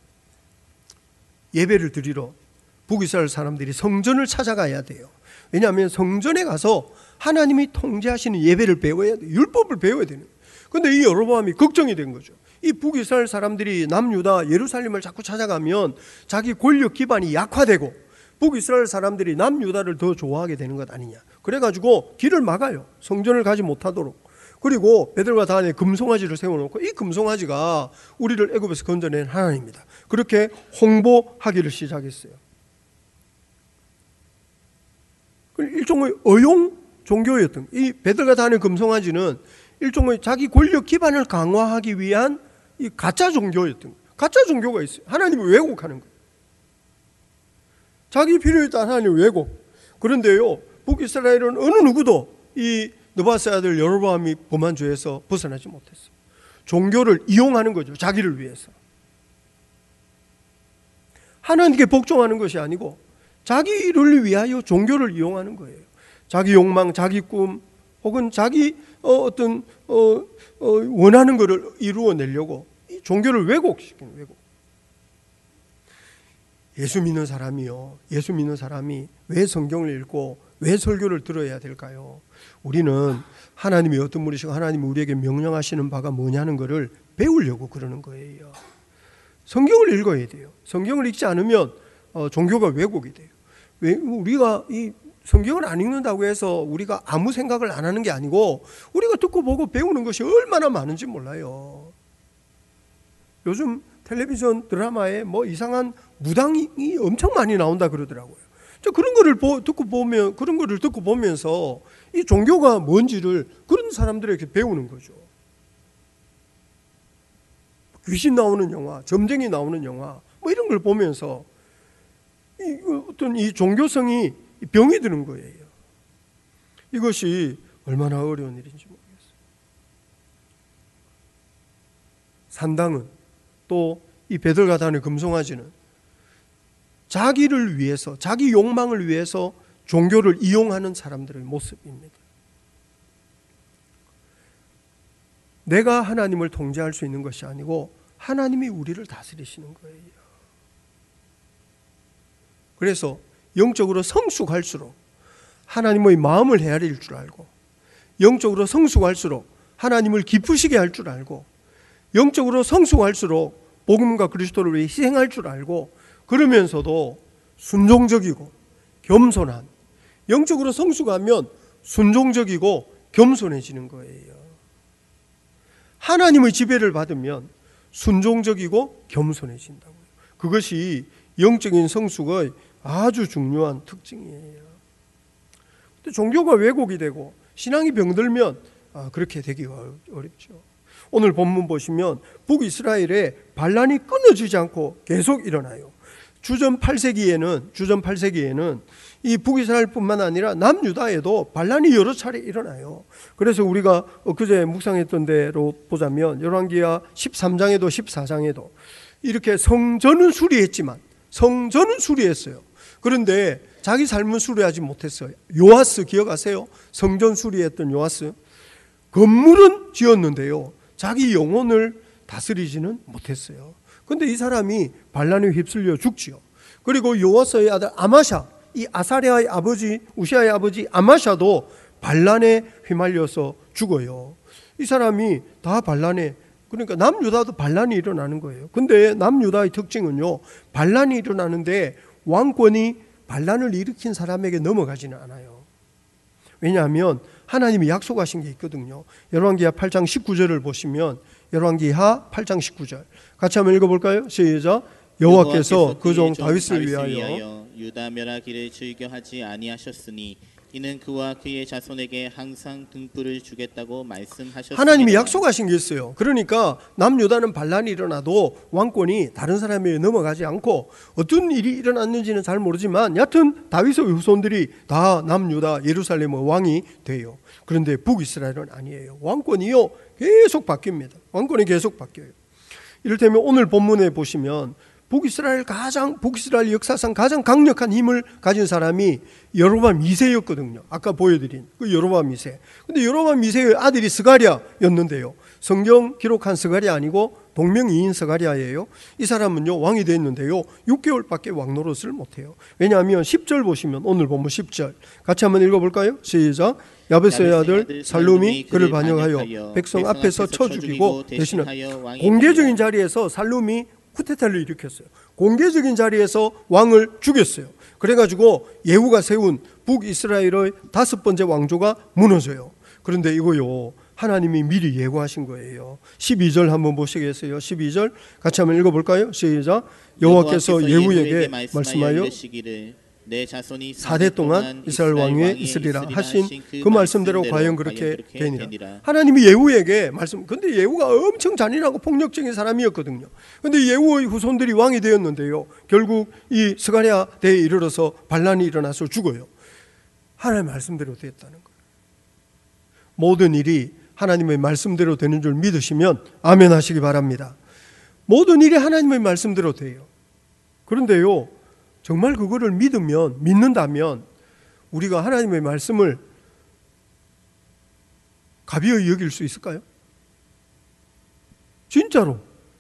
예배를 드리러 북이스라엘 사람들이 성전을 찾아가야 돼요. 왜냐하면 성전에 가서 하나님이 통제하시는 예배를 배워야 돼요. 율법을 배워야 되는 거예요. 그런데 이 여로보암이 걱정이 된 거죠. 이 북이스라엘 사람들이 남유다 예루살렘을 자꾸 찾아가면 자기 권력 기반이 약화되고 북이스라엘 사람들이 남유다를 더 좋아하게 되는 것 아니냐. 그래가지고 길을 막아요. 성전을 가지 못하도록. 그리고 베들과 단에 금송아지를 세워놓고 이 금송아지가 우리를 애굽에서 건져낸 하나님입니다. 그렇게 홍보하기를 시작했어요. 일종의 어용 종교였던, 이 베들과 단의 금송아지는 일종의 자기 권력 기반을 강화하기 위한 이 가짜 종교였던 거예요. 가짜 종교가 있어요. 하나님을 왜곡하는 거예요. 자기 필요에 따라 하나님을 왜곡. 그런데요, 북이스라엘은 어느 누구도 이 느밧의 아들 여로보암이 범한 죄에서 벗어나지 못했어요. 종교를 이용하는 거죠. 자기를 위해서. 하나님께 복종하는 것이 아니고 자기를 위하여 종교를 이용하는 거예요. 자기 욕망, 자기 꿈, 혹은 자기 원하는 것을 이루어내려고 이 종교를 왜곡시키는 왜곡. 예수 믿는 사람이요, 예수 믿는 사람이 왜 성경을 읽고 왜 설교를 들어야 될까요? 우리는 하나님이 어떤 분이시고 하나님이 우리에게 명령하시는 바가 뭐냐는 것을 배우려고 그러는 거예요. 성경을 읽어야 돼요. 성경을 읽지 않으면 종교가 왜곡이 돼요. 왜 우리가 이 성경을 안 읽는다고 해서 우리가 아무 생각을 안 하는 게 아니고 우리가 듣고 보고 배우는 것이 얼마나 많은지 몰라요. 요즘 텔레비전 드라마에 뭐 이상한 무당이 엄청 많이 나온다 그러더라고요. 그런 거를 듣고 보면서 이 종교가 뭔지를 그런 사람들에게 배우는 거죠. 귀신 나오는 영화, 점쟁이 나오는 영화, 뭐 이런 걸 보면서 어떤 이 종교성이 병이 드는 거예요. 이것이 얼마나 어려운 일인지 모르겠어요. 산당은 또 이 베들가다는 금송아지는 자기를 위해서, 자기 욕망을 위해서 종교를 이용하는 사람들의 모습입니다. 내가 하나님을 통제할 수 있는 것이 아니고 하나님이 우리를 다스리시는 거예요. 그래서 영적으로 성숙할수록 하나님의 마음을 헤아릴 줄 알고, 영적으로 성숙할수록 하나님을 기쁘시게 할 줄 알고, 영적으로 성숙할수록 복음과 그리스도를 위해 희생할 줄 알고, 그러면서도 순종적이고 겸손한, 영적으로 성숙하면 순종적이고 겸손해지는 거예요. 하나님의 지배를 받으면 순종적이고 겸손해진다고요. 그것이 영적인 성숙의 아주 중요한 특징이에요. 근데 종교가 왜곡이 되고 신앙이 병들면 그렇게 되기가 어렵죠. 오늘 본문 보시면 북이스라엘에 반란이 끊어지지 않고 계속 일어나요. 주전 8세기에는 이 북이스라엘뿐만 아니라 남유다에도 반란이 여러 차례 일어나요. 그래서 우리가 그제 묵상했던 대로 보자면 열왕기하 13장에도 14장에도 이렇게 성전은 수리했어요. 그런데 자기 삶은 수리하지 못했어요. 요아스 기억하세요? 성전 수리했던 요아스. 건물은 지었는데요, 자기 영혼을 다스리지는 못했어요. 그런데 이 사람이 반란에 휩쓸려 죽지요. 그리고 요아스의 아들 아마샤, 이 아사랴의 아버지, 우시아의 아버지 아마샤도 반란에 휘말려서 죽어요. 이 사람이 다 반란에, 그러니까 남유다도 반란이 일어나는 거예요. 근데 남유다의 특징은요, 반란이 일어나는데 왕권이 반란을 일으킨 사람에게 넘어가지는 않아요. 왜냐하면 하나님이 약속하신 게 있거든요. 열왕기하 8장 19절을 보시면, 열왕기하 8장 19절 같이 한번 읽어볼까요? 시작. 여호와께서 그 종 다윗을 위하여 유다 멸하기를 즐겨하지 아니하셨으니 이는 그와 그의 자손에게 항상 등불을 주겠다고 말씀하셨습니다. 하나님이 약속하신 게 있어요. 그러니까 남유다는 반란이 일어나도 왕권이 다른 사람에게 넘어가지 않고, 어떤 일이 일어났는지는 잘 모르지만 여하튼 다윗의 후손들이 다 남유다 예루살렘의 왕이 돼요. 그런데 북이스라엘은 아니에요. 왕권이요 계속 바뀝니다. 왕권이 계속 바뀌어요. 이를테면 오늘 본문에 보시면 북이스라엘 역사상 가장 강력한 힘을 가진 사람이 여로보암 2세였거든요. 아까 보여드린 그 여로보암 2세. 근데 여로보암 2세의 아들이 스가랴였는데요. 성경 기록한 스가랴 아니고 동명이인 스가랴예요. 이 사람은요 왕이 됐는데요 6개월밖에 왕 노릇을 못해요. 왜냐하면 10절 보시면, 오늘 본문 10절 같이 한번 읽어볼까요? 시작. 야베스의 아들 살룸이 그를 반역하여 백성 앞에서 쳐 죽이고 대신에 공개적인 자리에서 살룸이 쿠데타를 일으켰어요. 공개적인 자리에서 왕을 죽였어요. 그래가지고 예후가 세운 북이스라엘의 5번째 왕조가 무너져요. 그런데 이거요 하나님이 미리 예고하신 거예요. 12절 한번 보시겠어요? 12절 같이 한번 읽어볼까요? 시작. 여호와께서 예후에게 말씀하여 내 자손이 4대 동안 이스라엘 왕 위에 있으리라 하신 그 말씀대로 과연 그렇게 되니라. 하나님이 예후에게 말씀. 근데 예후가 엄청 잔인하고 폭력적인 사람이었거든요. 근데 예후의 후손들이 왕이 되었는데요, 결국 이 스가랴 때에 이르러서 반란이 일어나서 죽어요. 하나님의 말씀대로 됐다는 거예요. 모든 일이 하나님의 말씀대로 되는 줄 믿으시면 아멘 하시기 바랍니다. 모든 일이 하나님의 말씀대로 돼요. 그런데요, 정말 그거를 믿는다면 우리가 하나님의 말씀을 가벼이 여길 수 있을까요? 진짜로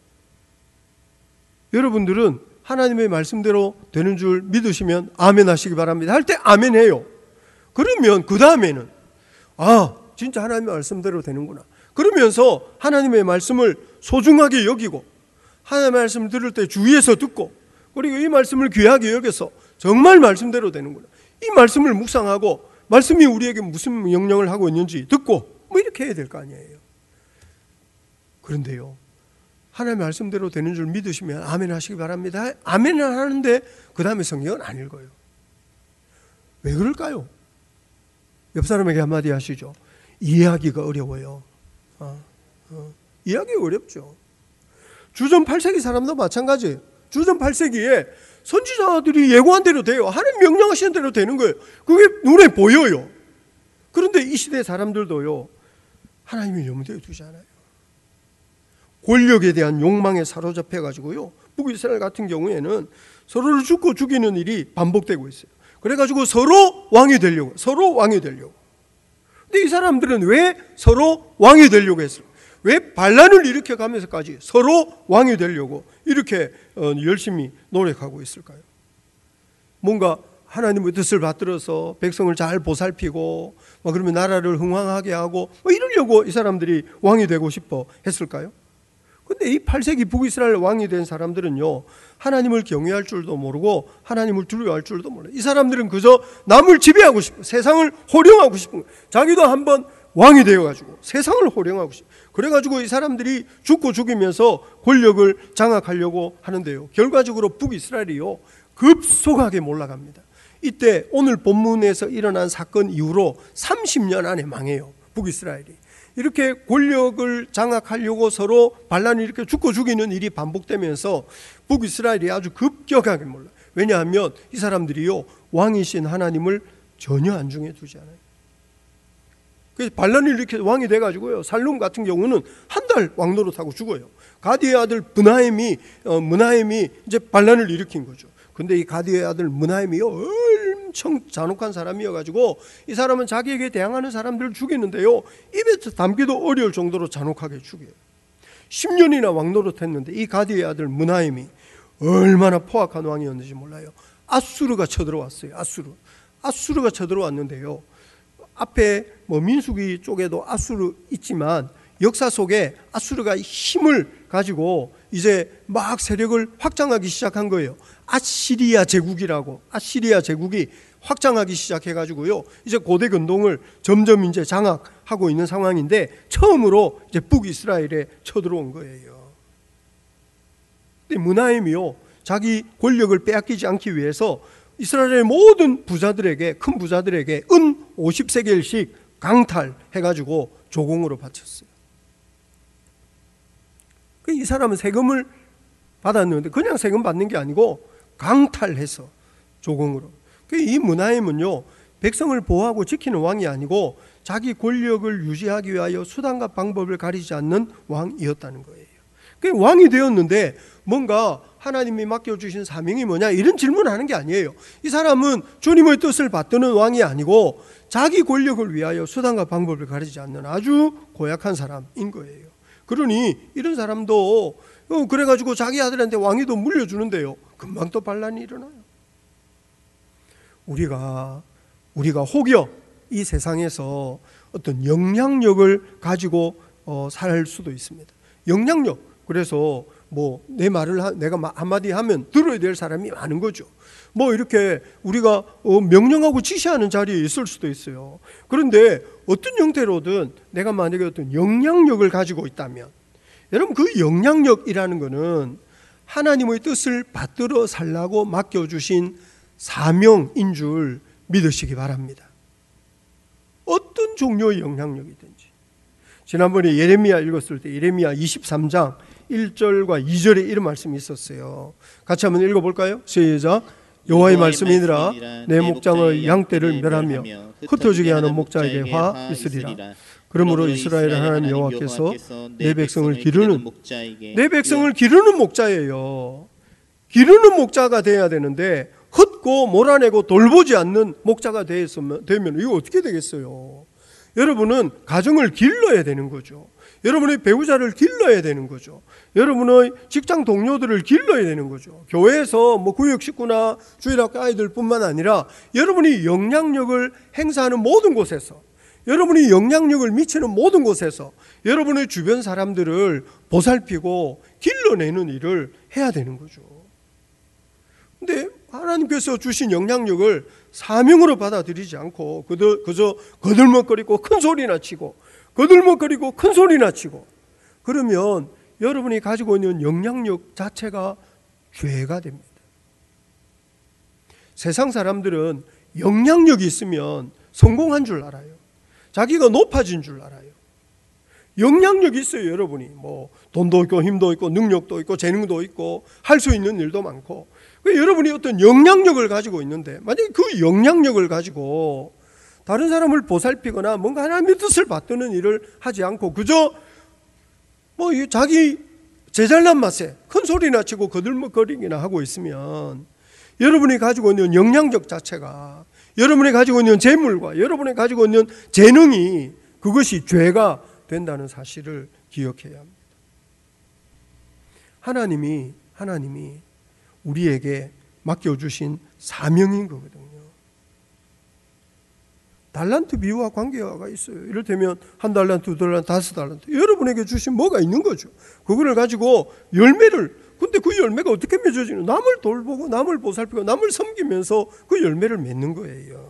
여러분들은 하나님의 말씀대로 되는 줄 믿으시면 아멘 하시기 바랍니다. 할 때 아멘 해요. 그러면 그 다음에는 진짜 하나님의 말씀대로 되는구나. 그러면서 하나님의 말씀을 소중하게 여기고, 하나님의 말씀을 들을 때 주위에서 듣고, 그리고 이 말씀을 귀하게 여겨서 정말 말씀대로 되는구나. 이 말씀을 묵상하고 말씀이 우리에게 무슨 명령을 하고 있는지 듣고 뭐 이렇게 해야 될 거 아니에요. 그런데요, 하나님의 말씀대로 되는 줄 믿으시면 아멘 하시기 바랍니다. 아멘을 하는데 그 다음에 성경은 안 읽어요. 왜 그럴까요? 옆 사람에게 한마디 하시죠. 이해하기가 어려워요. 이해하기가 어렵죠. 주전 8세기 사람도 마찬가지예요. 주전 8세기에 선지자들이 예고한 대로 돼요. 하나님 명령하시는 대로 되는 거예요. 그게 눈에 보여요. 그런데 이 시대 사람들도요, 하나님이 염두에 두지 않아요. 권력에 대한 욕망에 사로잡혀가지고요, 북이스라엘 같은 경우에는 서로를 죽고 죽이는 일이 반복되고 있어요. 그래가지고 서로 왕이 되려고. 근데 이 사람들은 왜 서로 왕이 되려고 했어요? 왜 반란을 일으켜가면서까지 서로 왕이 되려고 이렇게 열심히 노력하고 있을까요? 뭔가 하나님의 뜻을 받들어서 백성을 잘 보살피고 그러면 나라를 흥왕하게 하고 이러려고 이 사람들이 왕이 되고 싶어 했을까요? 근데 이 8세기 북이스라엘 왕이 된 사람들은요, 하나님을 경외할 줄도 모르고 하나님을 두려워할 줄도 몰라요. 이 사람들은 그저 남을 지배하고 싶고 세상을 호령하고 싶은 거예요. 자기도 한번 왕이 되어가지고 세상을 호령하고 싶어요. 그래가지고 이 사람들이 죽고 죽이면서 권력을 장악하려고 하는데요, 결과적으로 북이스라엘이요, 급속하게 몰락합니다. 이때 오늘 본문에서 일어난 사건 이후로 30년 안에 망해요. 북이스라엘이. 이렇게 권력을 장악하려고 서로 반란을 이렇게 죽고 죽이는 일이 반복되면서 북이스라엘이 아주 급격하게 몰라요. 왜냐하면 이 사람들이요, 왕이신 하나님을 전혀 안중에 두지 않아요. 그래서 반란을 이렇게 왕이 돼가지고요, 살룸 같은 경우는 한 달 왕노릇하고 죽어요. 가디의 아들 므나헴이 이제 반란을 일으킨 거죠. 근데 이 가디의 아들 므나헴이요, 엄청 잔혹한 사람이어가지고 이 사람은 자기에게 대항하는 사람들을 죽이는데요, 입에 담기도 어려울 정도로 잔혹하게 죽여요. 10년이나 왕노릇했는데 이 가디의 아들 므나헴이 얼마나 포악한 왕이었는지 몰라요. 아수르가 쳐들어왔어요. 아수르가 쳐들어왔는데요, 앞에 민수기 쪽에도 아수르 있지만 역사 속에 아수르가 힘을 가지고 이제 막 세력을 확장하기 시작한 거예요. 아시리아 제국이 확장하기 시작해가지고요, 이제 고대 근동을 점점 이제 장악하고 있는 상황인데 처음으로 이제 북이스라엘에 쳐들어온 거예요. 근데 므나헴이요, 자기 권력을 빼앗기지 않기 위해서 이스라엘의 모든 부자들에게, 큰 부자들에게 은 50세겔씩 강탈해가지고 조공으로 바쳤어요. 이 사람은 세금을 받았는데 그냥 세금 받는 게 아니고 강탈해서 조공으로. 이 므나헴은요, 백성을 보호하고 지키는 왕이 아니고 자기 권력을 유지하기 위하여 수단과 방법을 가리지 않는 왕이었다는 거예요. 왕이 되었는데 뭔가 하나님이 맡겨주신 사명이 뭐냐 이런 질문을 하는 게 아니에요. 이 사람은 주님의 뜻을 받드는 왕이 아니고 자기 권력을 위하여 수단과 방법을 가리지 않는 아주 고약한 사람인 거예요. 그러니 이런 사람도 그래가지고 자기 아들한테 왕위도 물려주는데요, 금방 또 반란이 일어나요. 우리가 혹여 이 세상에서 어떤 영향력을 가지고 살 수도 있습니다. 영향력. 그래서 내 말을 내가 한마디 하면 들어야 될 사람이 많은 거죠. 이렇게 우리가 명령하고 지시하는 자리에 있을 수도 있어요. 그런데 어떤 형태로든 내가 만약에 어떤 영향력을 가지고 있다면, 여러분 그 영향력이라는 것은 하나님의 뜻을 받들어 살라고 맡겨주신 사명인 줄 믿으시기 바랍니다. 어떤 종류의 영향력이든지. 지난번에 예레미야 읽었을 때 예레미야 23장 1절과 2절에 이런 말씀이 있었어요. 같이 한번 읽어볼까요? 시작. 여호와의 말씀이니라 내 목장의 양떼를 멸하며 흩어지게 하는 목자에게 화 있으리라. 그러므로 이스라엘 하나님 여호와께서 내 백성을 기르는 목자예요. 기르는 목자가 돼야 되는데 흩고 몰아내고 돌보지 않는 목자가 되면 이거 어떻게 되겠어요? 여러분은 가정을 길러야 되는 거죠. 여러분의 배우자를 길러야 되는 거죠. 여러분의 직장 동료들을 길러야 되는 거죠. 교회에서 구역 식구나 주일학교 아이들뿐만 아니라 여러분이 영향력을 행사하는 모든 곳에서, 여러분이 영향력을 미치는 모든 곳에서 여러분의 주변 사람들을 보살피고 길러내는 일을 해야 되는 거죠. 근데 하나님께서 주신 영향력을 사명으로 받아들이지 않고 그저 거들먹거리고 큰 소리나 치고 거들먹거리고 큰 소리나 치고 그러면 여러분이 가지고 있는 영향력 자체가 죄가 됩니다. 세상 사람들은 영향력이 있으면 성공한 줄 알아요. 자기가 높아진 줄 알아요. 영향력이 있어요. 여러분이 뭐 돈도 있고 힘도 있고 능력도 있고 재능도 있고 할 수 있는 일도 많고 여러분이 어떤 영향력을 가지고 있는데 만약에 그 영향력을 가지고 다른 사람을 보살피거나 뭔가 하나님의 뜻을 받드는 일을 하지 않고 그저 뭐 자기 제잘난 맛에 큰 소리나 치고 거들먹거리기나 하고 있으면 여러분이 가지고 있는 영향력 자체가 여러분이 가지고 있는 재물과 여러분이 가지고 있는 재능이 그것이 죄가 된다는 사실을 기억해야 합니다. 하나님이 우리에게 맡겨주신 사명인 거거든요. 달란트 비유와 관계가 있어요. 이를테면 1달란트, 2달란트, 5달란트 여러분에게 주신 뭐가 있는 거죠. 그거를 가지고 근데 그 열매가 어떻게 맺어지는? 남을 돌보고 남을 보살피고 남을 섬기면서 그 열매를 맺는 거예요.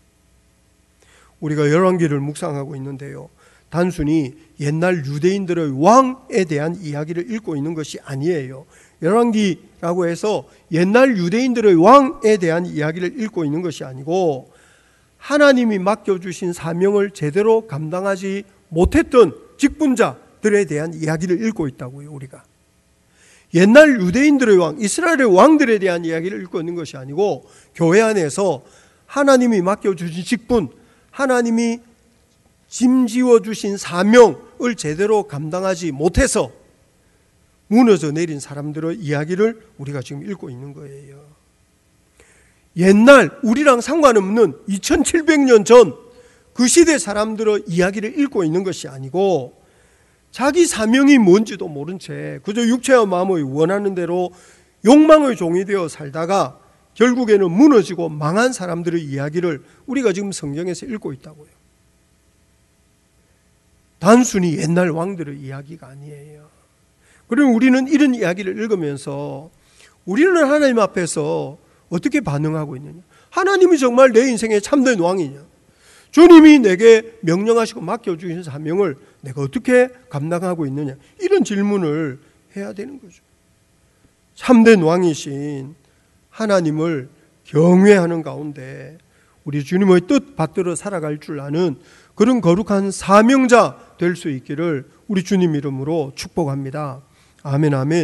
우리가 열왕기를 묵상하고 있는데요. 단순히 옛날 유대인들의 왕에 대한 이야기를 읽고 있는 것이 아니에요. 열왕기라고 해서 옛날 유대인들의 왕에 대한 이야기를 읽고 있는 것이 아니고 하나님이 맡겨주신 사명을 제대로 감당하지 못했던 직분자들에 대한 이야기를 읽고 있다고요. 우리가 옛날 유대인들의 왕, 이스라엘의 왕들에 대한 이야기를 읽고 있는 것이 아니고 교회 안에서 하나님이 맡겨주신 직분, 하나님이 짐지어 주신 사명을 제대로 감당하지 못해서 무너져 내린 사람들의 이야기를 우리가 지금 읽고 있는 거예요. 옛날 우리랑 상관없는 2700년 전 그 시대 사람들의 이야기를 읽고 있는 것이 아니고 자기 사명이 뭔지도 모른 채 그저 육체와 마음의 원하는 대로 욕망의 종이 되어 살다가 결국에는 무너지고 망한 사람들의 이야기를 우리가 지금 성경에서 읽고 있다고요. 단순히 옛날 왕들의 이야기가 아니에요. 그럼 우리는 이런 이야기를 읽으면서 우리는 하나님 앞에서 어떻게 반응하고 있느냐? 하나님이 정말 내 인생의 참된 왕이냐? 주님이 내게 명령하시고 맡겨주신 사명을 내가 어떻게 감당하고 있느냐? 이런 질문을 해야 되는 거죠. 참된 왕이신 하나님을 경외하는 가운데 우리 주님의 뜻 받들어 살아갈 줄 아는 그런 거룩한 사명자 될 수 있기를 우리 주님 이름으로 축복합니다. 아멘, 아멘.